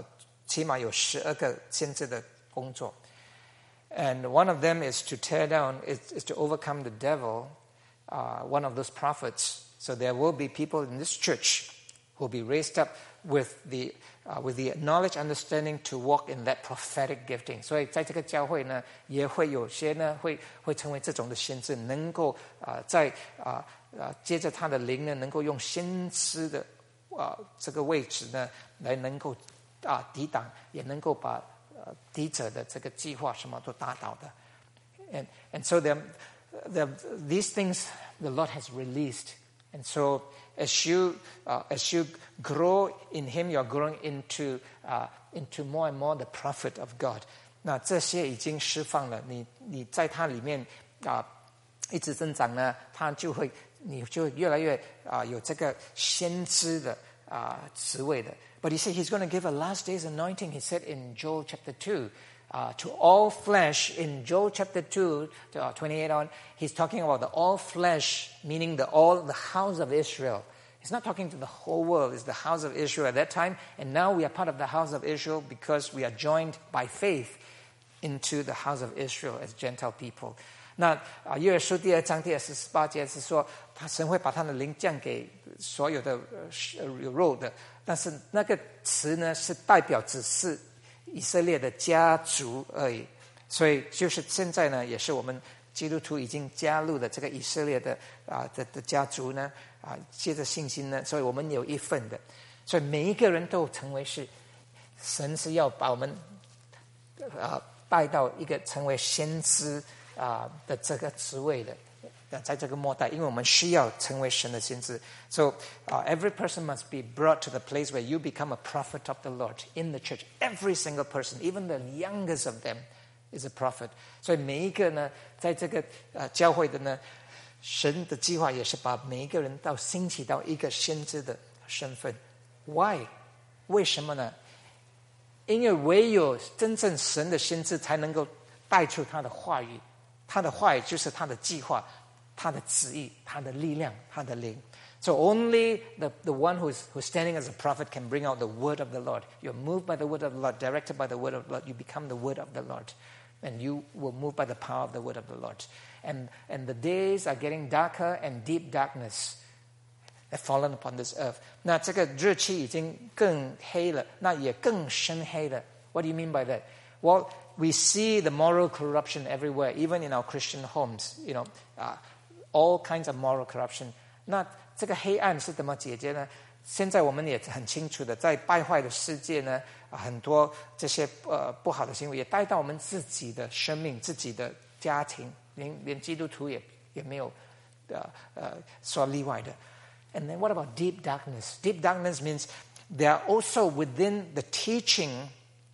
Speaker 1: 起码有十二个先知的工作。And one of them is to tear down, is, is to overcome the devil, uh, one of those prophets. So there will be people in this church who will be raised up with the, uh, with the knowledge, understanding to walk in that prophetic gifting. 所以在这个教会呢，也会有些呢会会成为这种的先知，能够啊、呃、在啊啊、呃、接着他的灵呢，能够用先知的啊、呃、这个位置呢，来能够啊、呃、抵挡，也能够把呃敌者的这个计划什么都打倒的。And and so the the these things the Lord has released. And so as you uh, as you grow in Him, you are growing into uh, into more and more the prophet of God. 那这些已经释放了，你你在它里面啊、呃、一直增长呢，它就会你就越来越啊、呃、有这个先知的啊、呃、职位的。But He said He's going to give a last days anointing. He said in Joel chapter two. Uh, to all flesh, in Joel chapter two, uh, twenty-eight on, he's talking about the all flesh, meaning the all, the house of Israel. He's not talking to the whole world, it's the house of Israel at that time. And now we are part of the house of Israel because we are joined by faith into the house of Israel as Gentile people. 那啊，约珥书第二章第二十八节是说，他神会把他的灵降给所有的呃有肉的，但是那个词呢是代表只是以色列的家族而已，所以就是现在呢，也是我们基督徒已经加入了这个以色列的啊的的家族呢啊，借着信心呢，所以我们有一份的，所以每一个人都成为是神是要把我们啊带到一个成为先知啊的这个职位的。在这个末代，因为我们需要成为神的先知。So uh, every person must be brought to the place where you become a prophet of the Lord in the church. Every single person, even the youngest of them, is a prophet. 所以每一个呢，在这个呃教会的呢，神的计划也是把每一个人到兴起到一个先知的身份。Why？ 为什么呢？因为唯有真正神的先知才能够带出他的话语，他的话语就是他的计划。他的旨意，他的力量，他的灵。So only the, the one who's, who's standing as a prophet can bring out the word of the Lord. You're moved by the word of the Lord, directed by the word of the Lord. You become the word of the Lord. And you will move by the power of the word of the Lord. And, and the days are getting darker and deep darkness have fallen upon this earth. 那这个日期已经更黑了，那也更深黑了。What do you mean by that? Well, we see the moral corruption everywhere, even in our Christian homes. You know, uh, all kinds of moral corruption. 那这个黑暗是怎么解决呢？现在我们也很清楚的，在败坏的世界呢，很多这些呃不好的行为也带到我们自己的生命、自己的家庭，连连基督徒也也没有呃呃说例外的。And then what about deep darkness? Deep darkness means there are also within the teaching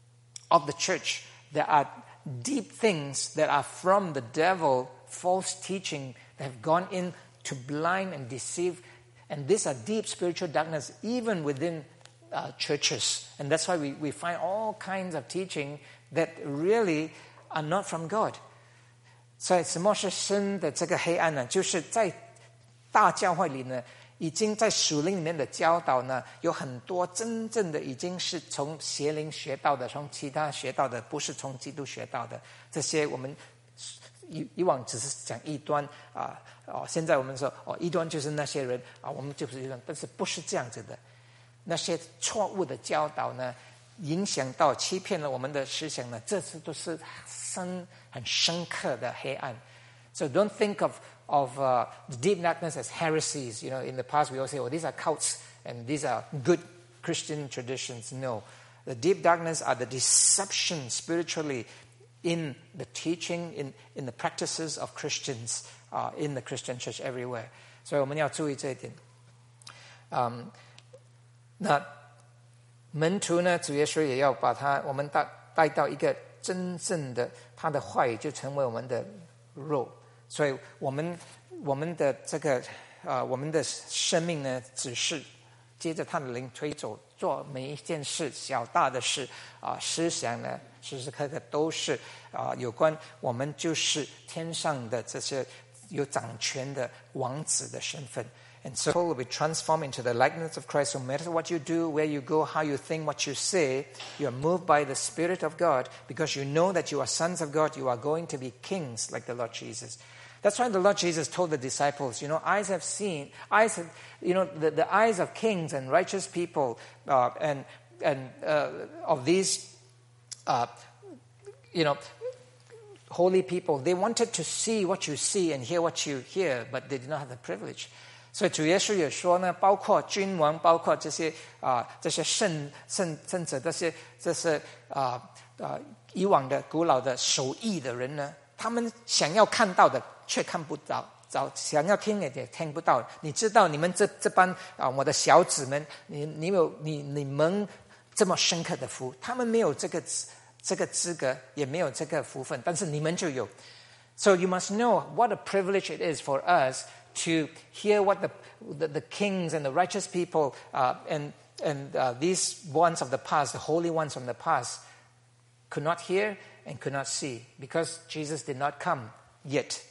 Speaker 1: of the church, there are deep things that are from the devil, false teaching that have gone in to blind and deceive. And these are deep spiritual darkness even within uh, churches. And that's why we, we find all kinds of teaching that really are not from God. 所以什么是深的这个黑暗呢？就是在大教会里呢，已经在属灵里面的教导呢，有很多真正的已经是从邪灵学到的，从其他学到的，不是从基督学到的。这些我们以以往只是讲异端啊哦，现在我们说哦，异端就是那些人啊，我们就是异端，但是不是这样子的。那些错误的教导呢，影响到欺骗了我们的思想呢，这次都是深很深刻的黑暗。So don't think of of uh, the deep darkness as heresies. You know, in the past we all say, "Oh, these are cults and these are good Christian traditions." No, the deep darkness are the deception spiritually in the teaching, in in the practices of Christians uh, in the Christian church everywhere. 所以我们要注意这一点。嗯，那门徒呢，主耶稣也要把他我们带带到一个真正的他的话语就成为我们的肉。所以我们我们的这个啊、呃，我们的生命呢，只是接着他的灵推走，做每一件事，小大的事啊、呃，思想呢，时时刻刻都是啊、呃，有关我们就是天上的这些有掌权的王子的身份。 And so people will be transformed into the likeness of Christ. No matter what you do, where you go, how you think, what you say, you are moved by the Spirit of God because you know that you are sons of God. You are going to be kings like the Lord Jesus. That's why the Lord Jesus told the disciples, you know, eyes have seen, eyes have, you know, the, the eyes of kings and righteous people uh, and, and uh, of these, uh, you know, holy people, they wanted to see what you see and hear what you hear, but they did not have the privilege. 所以主耶稣也说呢，包括君王，包括这些啊、呃、这些圣圣圣者，这些这些啊啊、呃、以往的古老的守义的人呢，他们想要看到的却看不到，找想要听的也听不到。你知道，你们这这班啊、呃、我的小子们，你你有你你们这么深刻的福，他们没有这个这个资格，也没有这个福分，但是你们就有。So you must know what a privilege it is for us to hear what the, the, the kings and the righteous people uh, and, and uh, these ones of the past, the holy ones from the past, could not hear and could not see because Jesus did not come yet.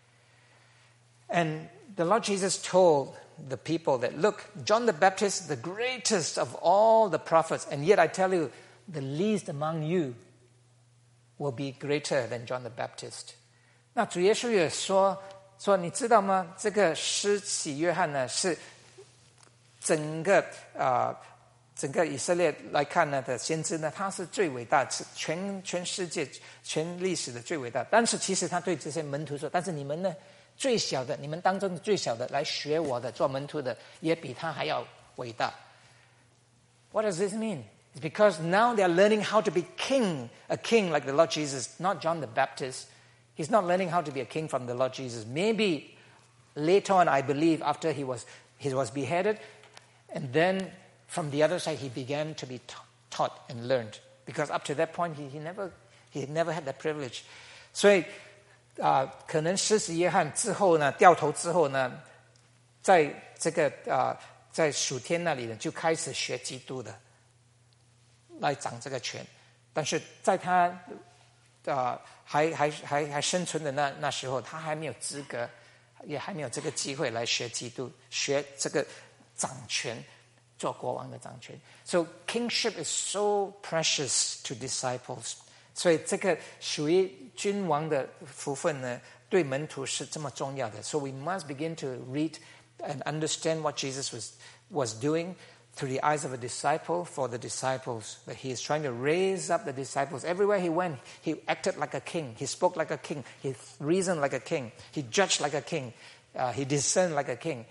Speaker 1: And the Lord Jesus told the people that, look, John the Baptist, the greatest of all the prophets, and yet I tell you, the least among you will be greater than John the Baptist. 那主耶稣也说说你知道吗？这个施洗约翰呢，是整个啊、呃、整个以色列来看呢的先知呢，他是最伟大，是全全世界全历史的最伟大。但是其实他对这些门徒说，但是你们呢，最小的，你们当中的最小的来学我的，做门徒的，也比他还要伟大。What does this mean? It's because now they are learning how to be king, a king like the Lord Jesus, not John the Baptist. He's not learning how to be a king from the Lord Jesus. Maybe later on, I believe, after he was he was beheaded, and then from the other side, he began to be ta- taught and learned. Because up to that point, he, he never he never had that privilege. 所以啊、呃，可能施洗约翰之后呢，掉头之后呢，在这个啊、呃，在属天那里呢，就开始学基督的，来掌这个权。但是在他呃，还还还还生存的那那时候，他还没有资格，也还没有这个机会来学基督，学这个掌权，做国王的掌权。So kingship is so precious to disciples. 所以这个属于君王的福分呢，对门徒是这么重要的。So we must begin to read and understand what Jesus was was doing through the eyes of a disciple for the disciples, that he is trying to raise up the disciples. Everywhere he went, he acted like a king. He spoke like a king. He reasoned like a king. He judged like a king. Uh, he discerned like a king.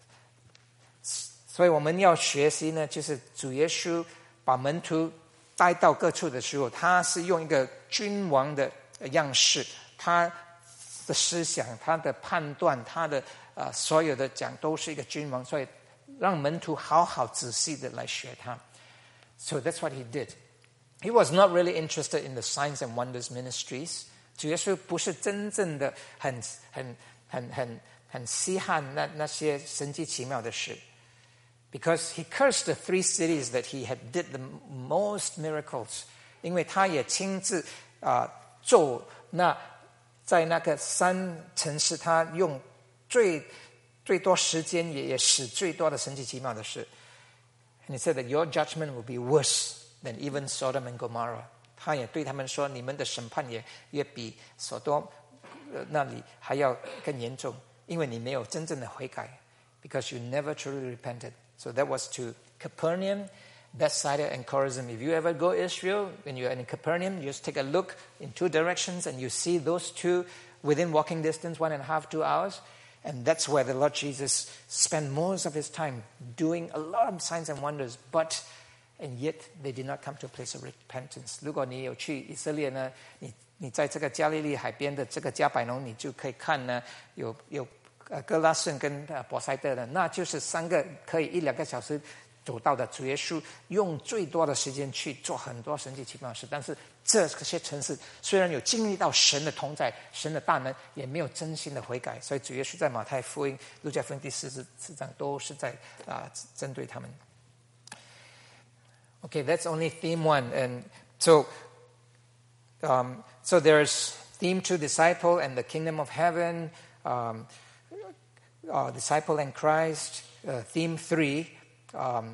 Speaker 1: 所以我们要学习呢，就是主耶稣把门徒带到各处的时候，他是用一个君王的样式，他的思想、他的判断、他的呃所有的讲都是一个君王，所以让门徒好好仔细的来学他。So that's what he did. He was not really interested in the signs and wonders ministries. 主耶稣不是真正的很很很很很稀罕那那些神迹奇妙的事。Because he cursed the three cities that he had did the most miracles. 因为他也亲自啊、呃、咒那在那个三城市，他用最最多时间也也使最多的神迹奇妙的事。And he said that your judgment will be worse than even Sodom and Gomorrah. 他也对他们说，你们的审判也也比所多、呃、那里还要更严重，因为你没有真正的悔改。Because you never truly repented. So that was to Capernaum, Bethsaida, and Chorazin. If you ever go to Israel, when you're in Capernaum, you just take a look in two directions and you see those two within walking distance, one and a half, two hours. And that's where the Lord Jesus spent most of his time doing a lot of signs and wonders. But, and yet, they did not come to a place of repentance. 如果你有去以色列呢，你你在这个加利利海边的这个加百农，你就可以看呢，有有呃哥拉汛跟呃伯赛特的，那就是三个可以一两个小时走到的。主耶稣用最多的时间去做很多神迹奇妙的事，但是这些城市虽然有经历到神的同在、神的大能，也没有真心的悔改。所以主耶稣在马太福音、路加福音第四十四章都是在啊、呃、针对他们。Okay, that's only theme one, and so um, so there's theme two, disciple and the kingdom of heaven. Um, uh, disciple in Christ, uh, theme three, um,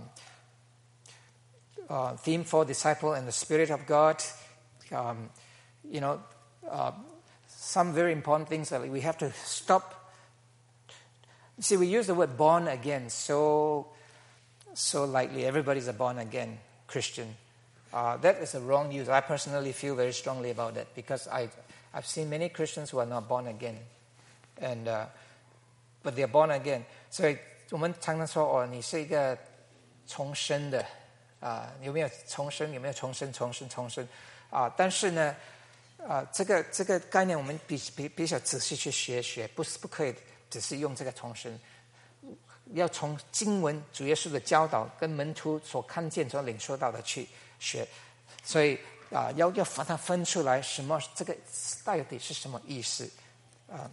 Speaker 1: uh, theme four, disciple in the Spirit of God. Um, you know, uh, some very important things that we have to stop. See, we use the word born again so so lightly. Everybody's a born again Christian. Uh, that is a wrong use. I personally feel very strongly about that because I, I've seen many Christians who are not born again, and uh, but they are born again. 所以我们常常说哦，你是一个重生的啊、呃，有没有重生？有没有重生？重生？重生？啊、呃，但是呢，啊、呃，这个这个概念我们比比比较仔细去学学，不是不可以只是用这个重生。要从经文主耶稣的教导跟门徒所看见所领受到的去学，所以啊、呃，要要把它分出来，什么这个到底是什么意思啊、呃？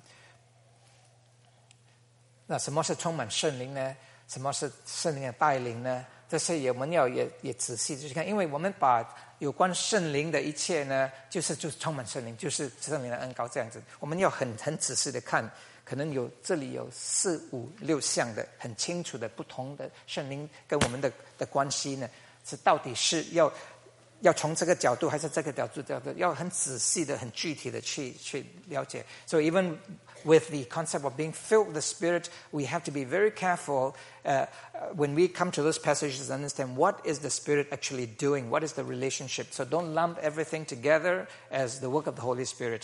Speaker 1: 那什么是充满圣灵呢？什么是圣灵的带领呢？这些也我们要也也仔细去看，因为我们把有关圣灵的一切呢，就是就是充满圣灵，就是圣灵的恩膏这样子，我们要很很仔细的看。可能有这里有四五六项的很清楚的不同的圣灵跟我们的的关系呢，是到底是要要从这个角度还是这个角度角度，要很仔细的、很具体的去去了解。So even with the concept of being filled with the Spirit, we have to be very careful uh, when we come to those passages to understand what is the Spirit actually doing, what is the relationship. So don't lump everything together as the work of the Holy Spirit.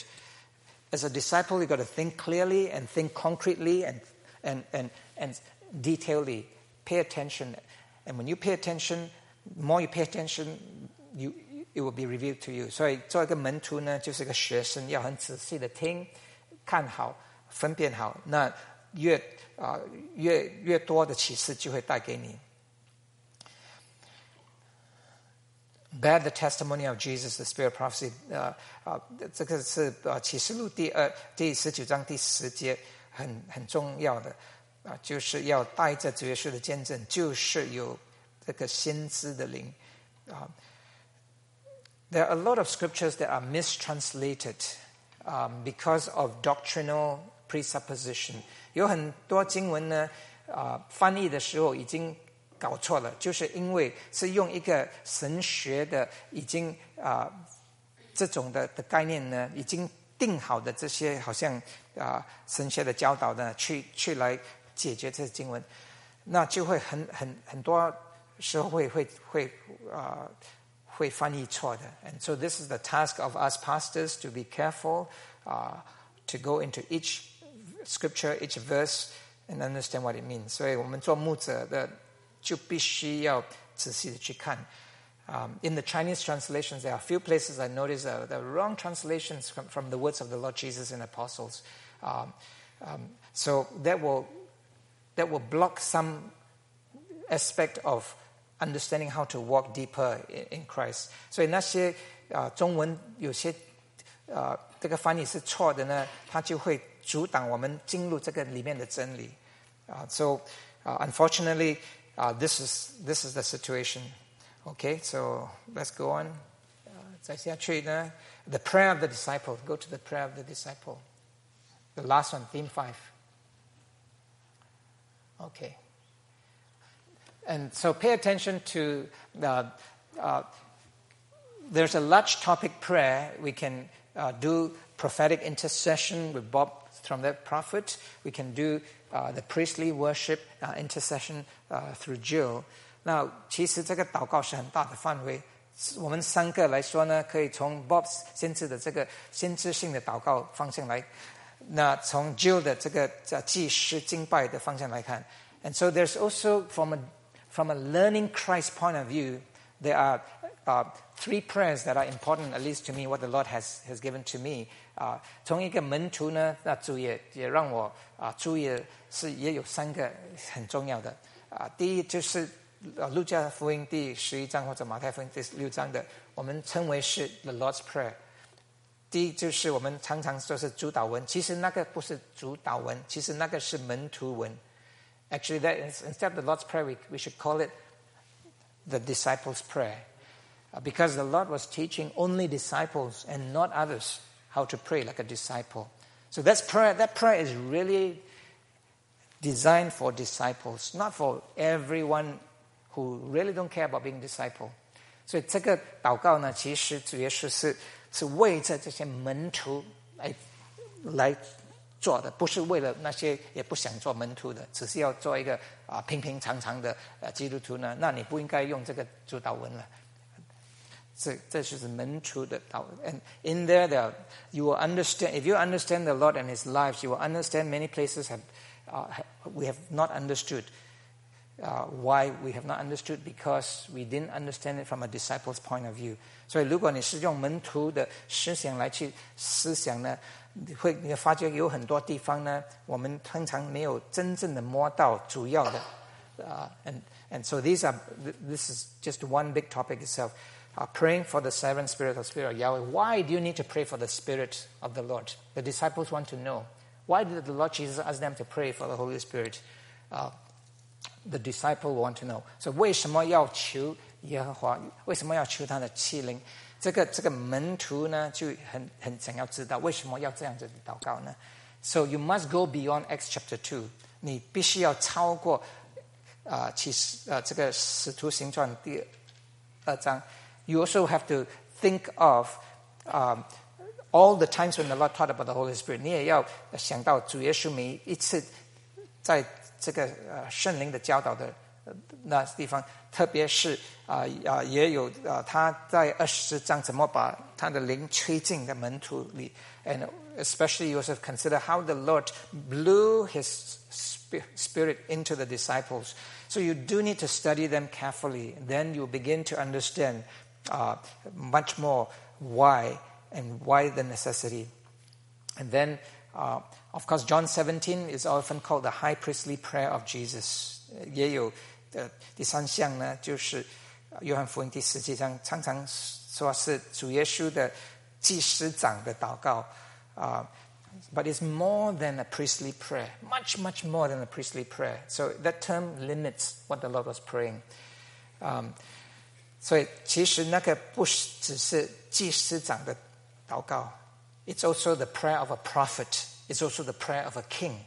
Speaker 1: As a disciple, you've got to think clearly and think concretely and and and and detailedly. Pay attention, and when you pay attention, the more you pay attention, you it will be revealed to you. 所以做一个门徒呢，就是一个学生，要很仔细的听、看好、分辨好，那越啊、呃、越越多的启示就会带给你。Bear the testimony of Jesus, the Spirit of prophecy. 呃呃，这个是呃启示录第二第十九章第十节，很很重要的啊、呃，就是要带着主耶稣的见证，就是有这个先知的灵啊。There are a lot of scriptures that are mistranslated um, because of doctrinal presupposition. 有很多经文呢，啊、呃，翻译的时候已经搞错了，就是因为是用一个神学的已经啊、呃、这种的的概念呢，已经定好的这些好像啊、呃、神学的教导呢，去去来解决这些经文，那就会很很很多时候会会会啊、呃、会翻译错的。And so this is the task of us pastors to be careful, uh, to go into each scripture, each verse, and understand what it means. 所以我们做牧者的就必须要仔细的去看。Um, in the Chinese translations, there are a few places I notice uh, the wrong translations from, from the words of the Lord Jesus and apostles. Um, um, so that will that will block some aspect of understanding how to walk deeper in, in Christ. 所以那些呃中文有些呃这个翻译是错的呢，它就会阻挡我们进入这个里面的真理。Uh, so uh, unfortunately. Uh, this is this is the situation. Okay, so let's go on. Uh, the prayer of the disciple. Go to the prayer of the disciple. The last one, theme five. Okay. And so pay attention to the. Uh, there's a large topic prayer. We can uh, do prophetic intercession with Bob from the prophet. We can do uh, the priestly worship uh, intercession uh, through Jill. Now, 其实这个祷告是很大的范围。我们三个来说呢，可以从 Bob 先知的这个先知性的祷告方向来，那从 Jill 的这个祭司敬拜的方向来看。And so there's also from a from a learning Christ point of view, there are uh, three prayers that are important, at least to me, what the Lord has has given to me. 啊，从一个门徒呢，那主也也让我啊注意是也有三个很重要的啊。第一就是呃路加福音第十一章或者马太福音第六章的，我们称为是 the Lord's Prayer。第一就是我们常常说是主祷文，其实那个不是主祷文，其实那个是门徒文。Actually, that is, instead of the Lord's Prayer, we we should call it the disciples' prayer, uh, because the Lord was teaching only disciples and not others how to pray like a disciple. So that's prayer. That prayer is really designed for disciples, not for everyone who really don't care about being disciple. 所以这个祷告呢，其实主耶稣是是为着这些门徒来来做的，不是为了那些也不想做门徒的，只是要做一个啊平平常常的呃基督徒呢，那你不应该用这个主祷文了。这这就是门徒的祷文。And in there, there you will understand. If you understand the Lord and His lives, you will understand many places have uh, we have not understood. Uh, why we have not understood? Because we didn't understand it from a disciple's point of view. 所以如果你是用门徒的思想来去思想呢，你会你会发觉有很多地方呢，我们通常没有真正的摸到主要的。Uh, and and so these are this is just one big topic itself. Uh, praying for the seven spirits of Spirit of Yahweh. Why do you need to pray for the Spirit of the Lord? The disciples want to know. Why did the Lord Jesus ask them to pray for the Holy Spirit? Uh, The disciple want to know. So 为什么要求耶和华？为什么要求他的欺凌？这个这个门徒呢，就很很想要知道为什么要这样子的祷告呢 ？So you must go beyond Acts chapter two. 你必须要超过啊，其实呃这个使徒行传第二章。You also have to think of um, all the times when the Lord taught about the Holy Spirit. 你也要想到主耶稣每一次在这个呃圣灵的教导的那地方，特别是啊啊、呃、也有啊、呃、他在二十章怎么把他的灵吹进的门徒里 ，and especially you also consider how the Lord blew His Spirit into the disciples. So you do need to study them carefully. Then you begin to understand uh, much more why and why the necessity. And then. Uh, of course, John seventeen is often called the high priestly prayer of Jesus. 也有呃第三项呢，就是约翰福音第十七章，常常说是主耶稣的祭司长的祷告。Uh, but it's more than a priestly prayer, much, much more than a priestly prayer. So that term limits what the Lord was praying. Um, 所以其实那个不只是祭司长的祷告。It's also the prayer of a prophet. It's also the prayer of a king.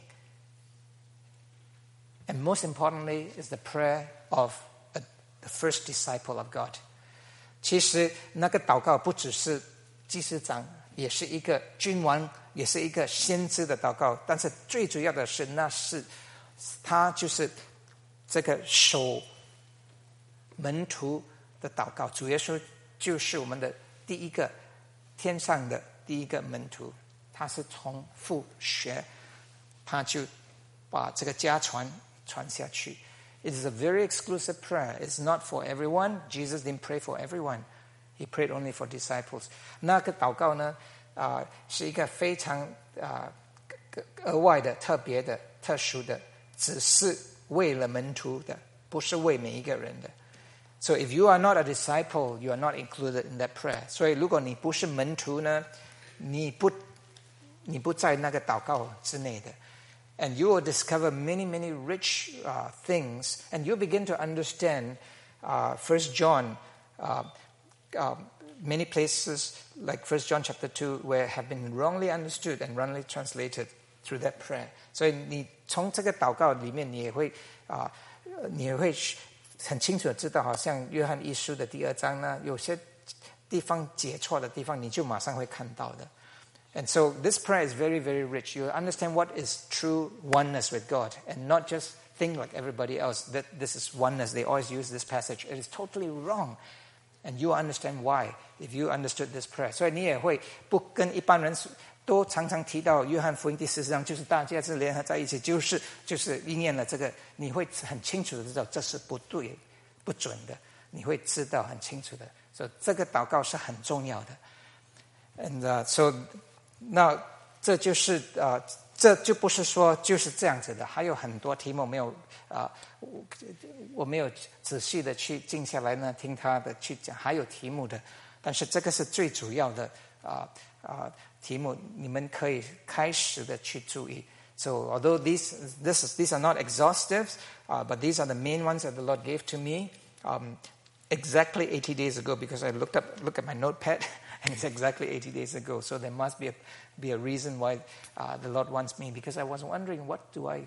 Speaker 1: And most importantly, is the prayer of a, the first disciple of God. 其实那个祷告不只是祭司长，也是一个君王，也是一个先知的祷告。但是最主要的是，那是他就是这个守门徒的祷告。主耶稣就是我们的第一个天上的。第一个门徒，他是从父学，他就把这个家传传下去。It is a very exclusive prayer. It's not for everyone. Jesus didn't pray for everyone. He prayed only for disciples. 那个祷告呢，啊、呃，是一个非常啊、呃、额外的、特别的、特殊的，只是为了门徒的，不是为每一个人的。So if you are not a disciple, you are not included in that prayer. 所以如果你不是门徒呢？你不，你不在那个祷告之内的 and you will discover many, many rich uh, things, and you begin to understand uh, First John, uh, uh, many places like First John chapter two, where have been wrongly understood and wrongly translated through that prayer. 所以你从这个祷告里面，你也会啊、呃，你也会很清楚的知道，好像约翰一书的第二章呢，有些地方解错的地方，你就马上会看到的。And so this prayer is very, very rich. You understand what is true oneness with God, and not just think like everybody else that this is oneness. They always use this passage. It is totally wrong. And you understand why if you understood this prayer. 所以你也会不跟一般人都常常提到约翰福音第四章，就是大家是联合在一起，就是就是应验了这个，你会很清楚的知道这是不对、不准的，你会知道很清楚的。所以这个祷告是很重要的。And uh, so 那这就是呃，这就不是说就是这样子的，还有很多题目没有啊、呃，我没有仔细的去静下来呢，听他的去讲，还有题目的，但是这个是最主要的啊啊、呃呃、题目，你们可以开始的去注意。So although these this is, these are not exhaustive, uh, but these are the main ones that the Lord gave to me um, exactly eighty days ago, because I looked up look at my notepad. And it's exactly eighty days ago. So there must be a, be a reason why uh, the Lord wants me, because I was wondering, what do I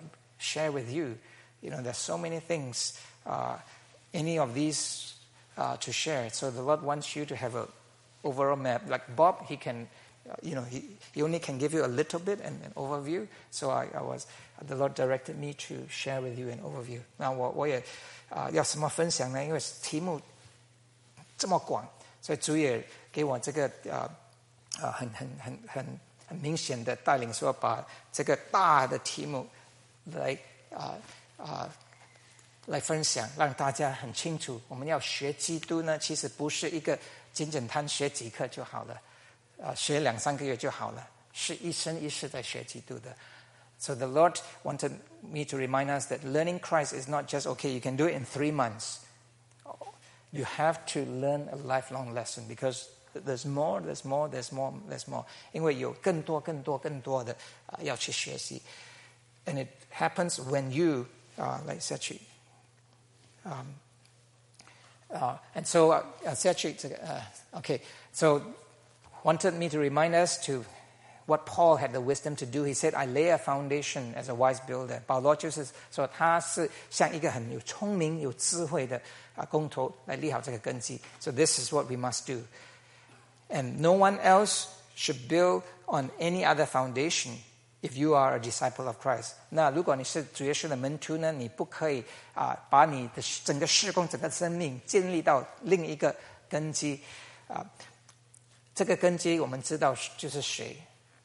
Speaker 1: share with you. You know, there's so many things, uh, any of these uh, to share. So the Lord wants you to have a overall map. Like Bob, he can, uh, you know, he, he only can give you a little bit and an overview. So I, I was, the Lord directed me to share with you an overview. 那我我也啊、呃、要什么分享呢？因为题目这么广，所以主也给我这个呃呃很很很很很明显的带领，说把这个大的题目来啊啊。呃来分享，让大家很清楚，我们要学基督呢，其实不是一个简简单学几课就好了，啊、呃，学两三个月就好了，是一生一世在学基督的。So the Lord wanted me to remind us that learning Christ is not just, okay, you can do it in three months. You have to learn a lifelong lesson because there's more, there's more, there's more, there's more. 因为有更多、更多、更多的、呃、要去学习。And it happens when you, uh, like Sechi,Um, uh, and so, uh, uh, okay, so wanted me to remind us to what Paul had the wisdom to do. He said, I lay a foundation as a wise builder. 保罗就是说他是像一个很有聪明、有智慧的啊工头来立好这个根基。So this is what we must do. And no one else should build on any other foundation.If you are a disciple of Christ, 那如果你是主耶稣的门徒呢，你不可以啊、呃、把你的整个事工、整个生命建立到另一个根基啊、呃。这个根基我们知道就是谁，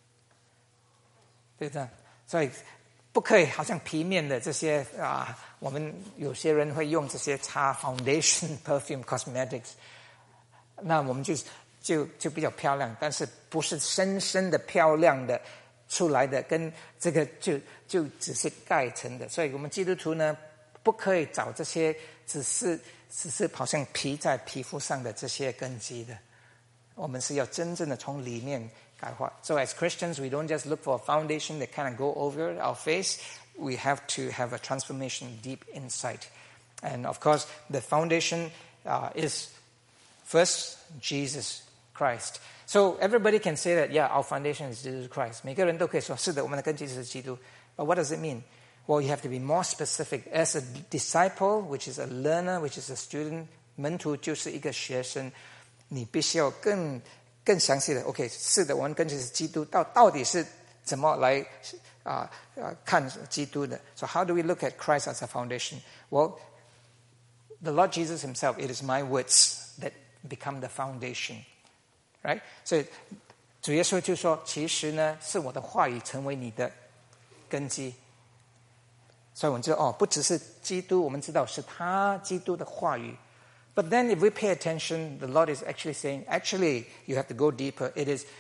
Speaker 1: 对不对？所以不可以好像皮面的这些啊、呃，我们有些人会用这些擦 foundation、perfume、cosmetics， 那我们就就就比较漂亮，但是不是深深的漂亮的。出来的跟这个就就只是盖成的，所以我们基督徒呢，不可以找这些只是只是好像皮在皮肤上的这些根基的，我们是要真正的从里面改化。So as Christians, we don't just look for a foundation that kind of go over our face. We have to have a transformation deep inside. And of course, the foundation uh, is first Jesus Christ.So everybody can say that, yeah, our foundation is Jesus Christ. 每个人都可以说，是的，我们的根基是基督。But what does it mean? Well, you have to be more specific. As a disciple, which is a learner, which is a student, 门徒就是一个学生，你必须要更更详细的。OK， 是的，我们根基是基督，到到底是怎么来啊啊看基督的 ？So how do we look at Christ as a foundation? Well, the Lord Jesus Himself, it is my words that become the foundation.Right? 所以主耶稣就说，其实呢，是我的话语成为你的根基。所以我们知道，哦，不只是基督，我们知道是他基督的话语。But then if we pay attention, the Lord is actually saying, actually, you have to go deeper. It is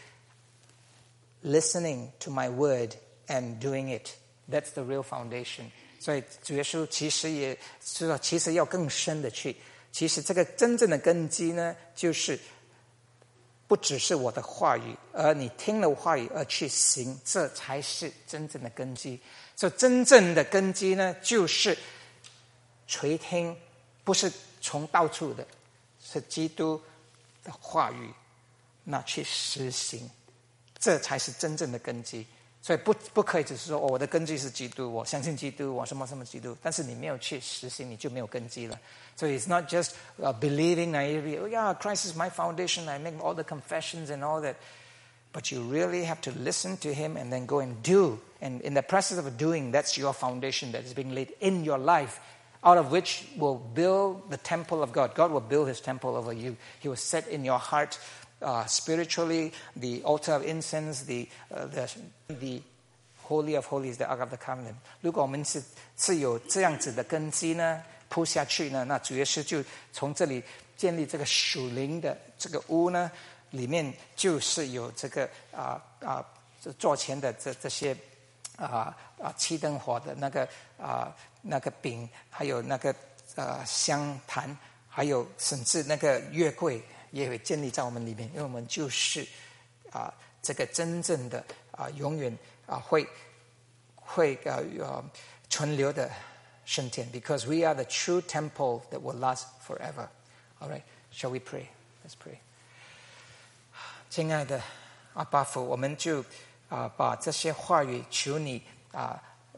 Speaker 1: listening to my word and doing it. That's the real foundation. 所以主耶稣其实也知道，其实要更深的去。其实这个真正的根基呢，就是不只是我的话语，而你听了话语而去行，这才是真正的根基。所以真正的根基呢，就是垂听，不是从到处的，是基督的话语，那去实行，这才是真正的根基。所以不不可以只是说、哦、我的根基是基督，我相信基督，我什么什么基督，但是你没有去实行，你就没有根基了。So it's not just uh, believing naively, oh yeah, Christ is my foundation, I make all the confessions and all that. But you really have to listen to Him and then go and do. And in the process of doing, that's your foundation that is being laid in your life, out of which will build the temple of God. God will build His temple over you. He will set in your heart,Uh, spiritually, the altar of incense, the, uh, the, the Holy of Holies, the Ark of the Covenant. 如果我们是是有这样子的根基呢，铺下去呢，那主耶稣就从这里建立这个属灵的这个屋呢，里面就是有这个啊啊座前的这这些啊啊七灯火的那个啊那个饼，还有那个呃香坛，还有甚至那个月柜。也会建立在我们里面，因为我们就是啊、呃、这个真正的啊、呃、永远啊、呃、会会呃呃存留的圣殿 ，because we are the true temple that will last forever. All right, shall we pray? Let's pray. 亲爱的阿爸父，我们就啊、呃、把这些话语求你啊啊、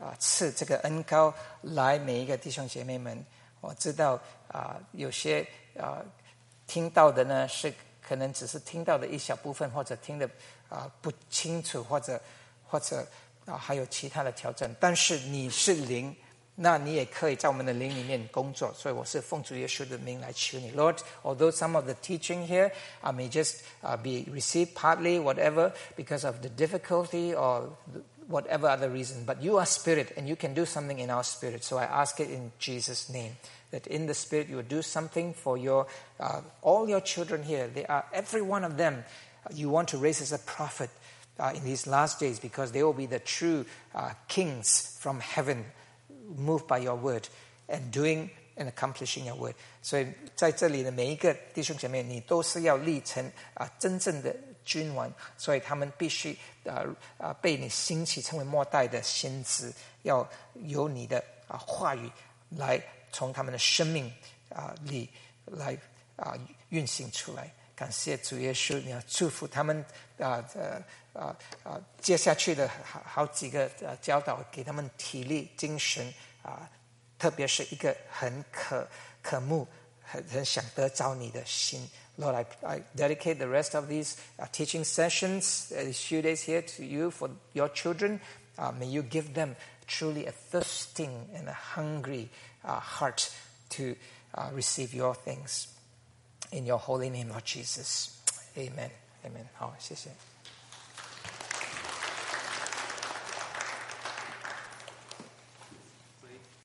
Speaker 1: 啊赐这个恩膏来每一个弟兄姐妹们。我知道啊、呃，有些啊、呃、听到的呢是可能只是听到的一小部分，或者听的啊、呃、不清楚，或者或者啊、呃、还有其他的调整。但是你是灵，那你也可以在我们的灵里面工作。所以我是奉主耶稣的名来求你 ，Lord. Although some of the teaching here uh, may just uh, be received partly, whatever, because of the difficulty or whatever other reason, but you are spirit and you can do something in our spirit. So I ask it in Jesus' name, that in the spirit you will do something for your uh, all your children here. They are every one of them. Uh, you want to raise as a prophet uh, in these last days, because they will be the true uh, kings from heaven, moved by your word and doing and accomplishing your word. 所以在这里的每一个弟兄姐妹，你都是要立成啊、呃、真正的君王，所以他们必须啊啊、呃、被你兴起成为末代的先知，要有你的啊、呃、话语来从他们的生命啊、呃、里来啊、呃、运行出来。感谢主耶稣，你要祝福他们啊呃啊啊接下去的好好几个呃教导，给他们体力精神啊、呃，特别是一个很可渴慕、很很想得着你的心。Lord, I, I dedicate the rest of these uh, teaching sessions, uh, these few days here, to you for your children. Uh, may you give them truly a thirsting and a hungry uh, heart to uh, receive your things. In your holy name, Lord Jesus. Amen. Amen. 好，谢谢。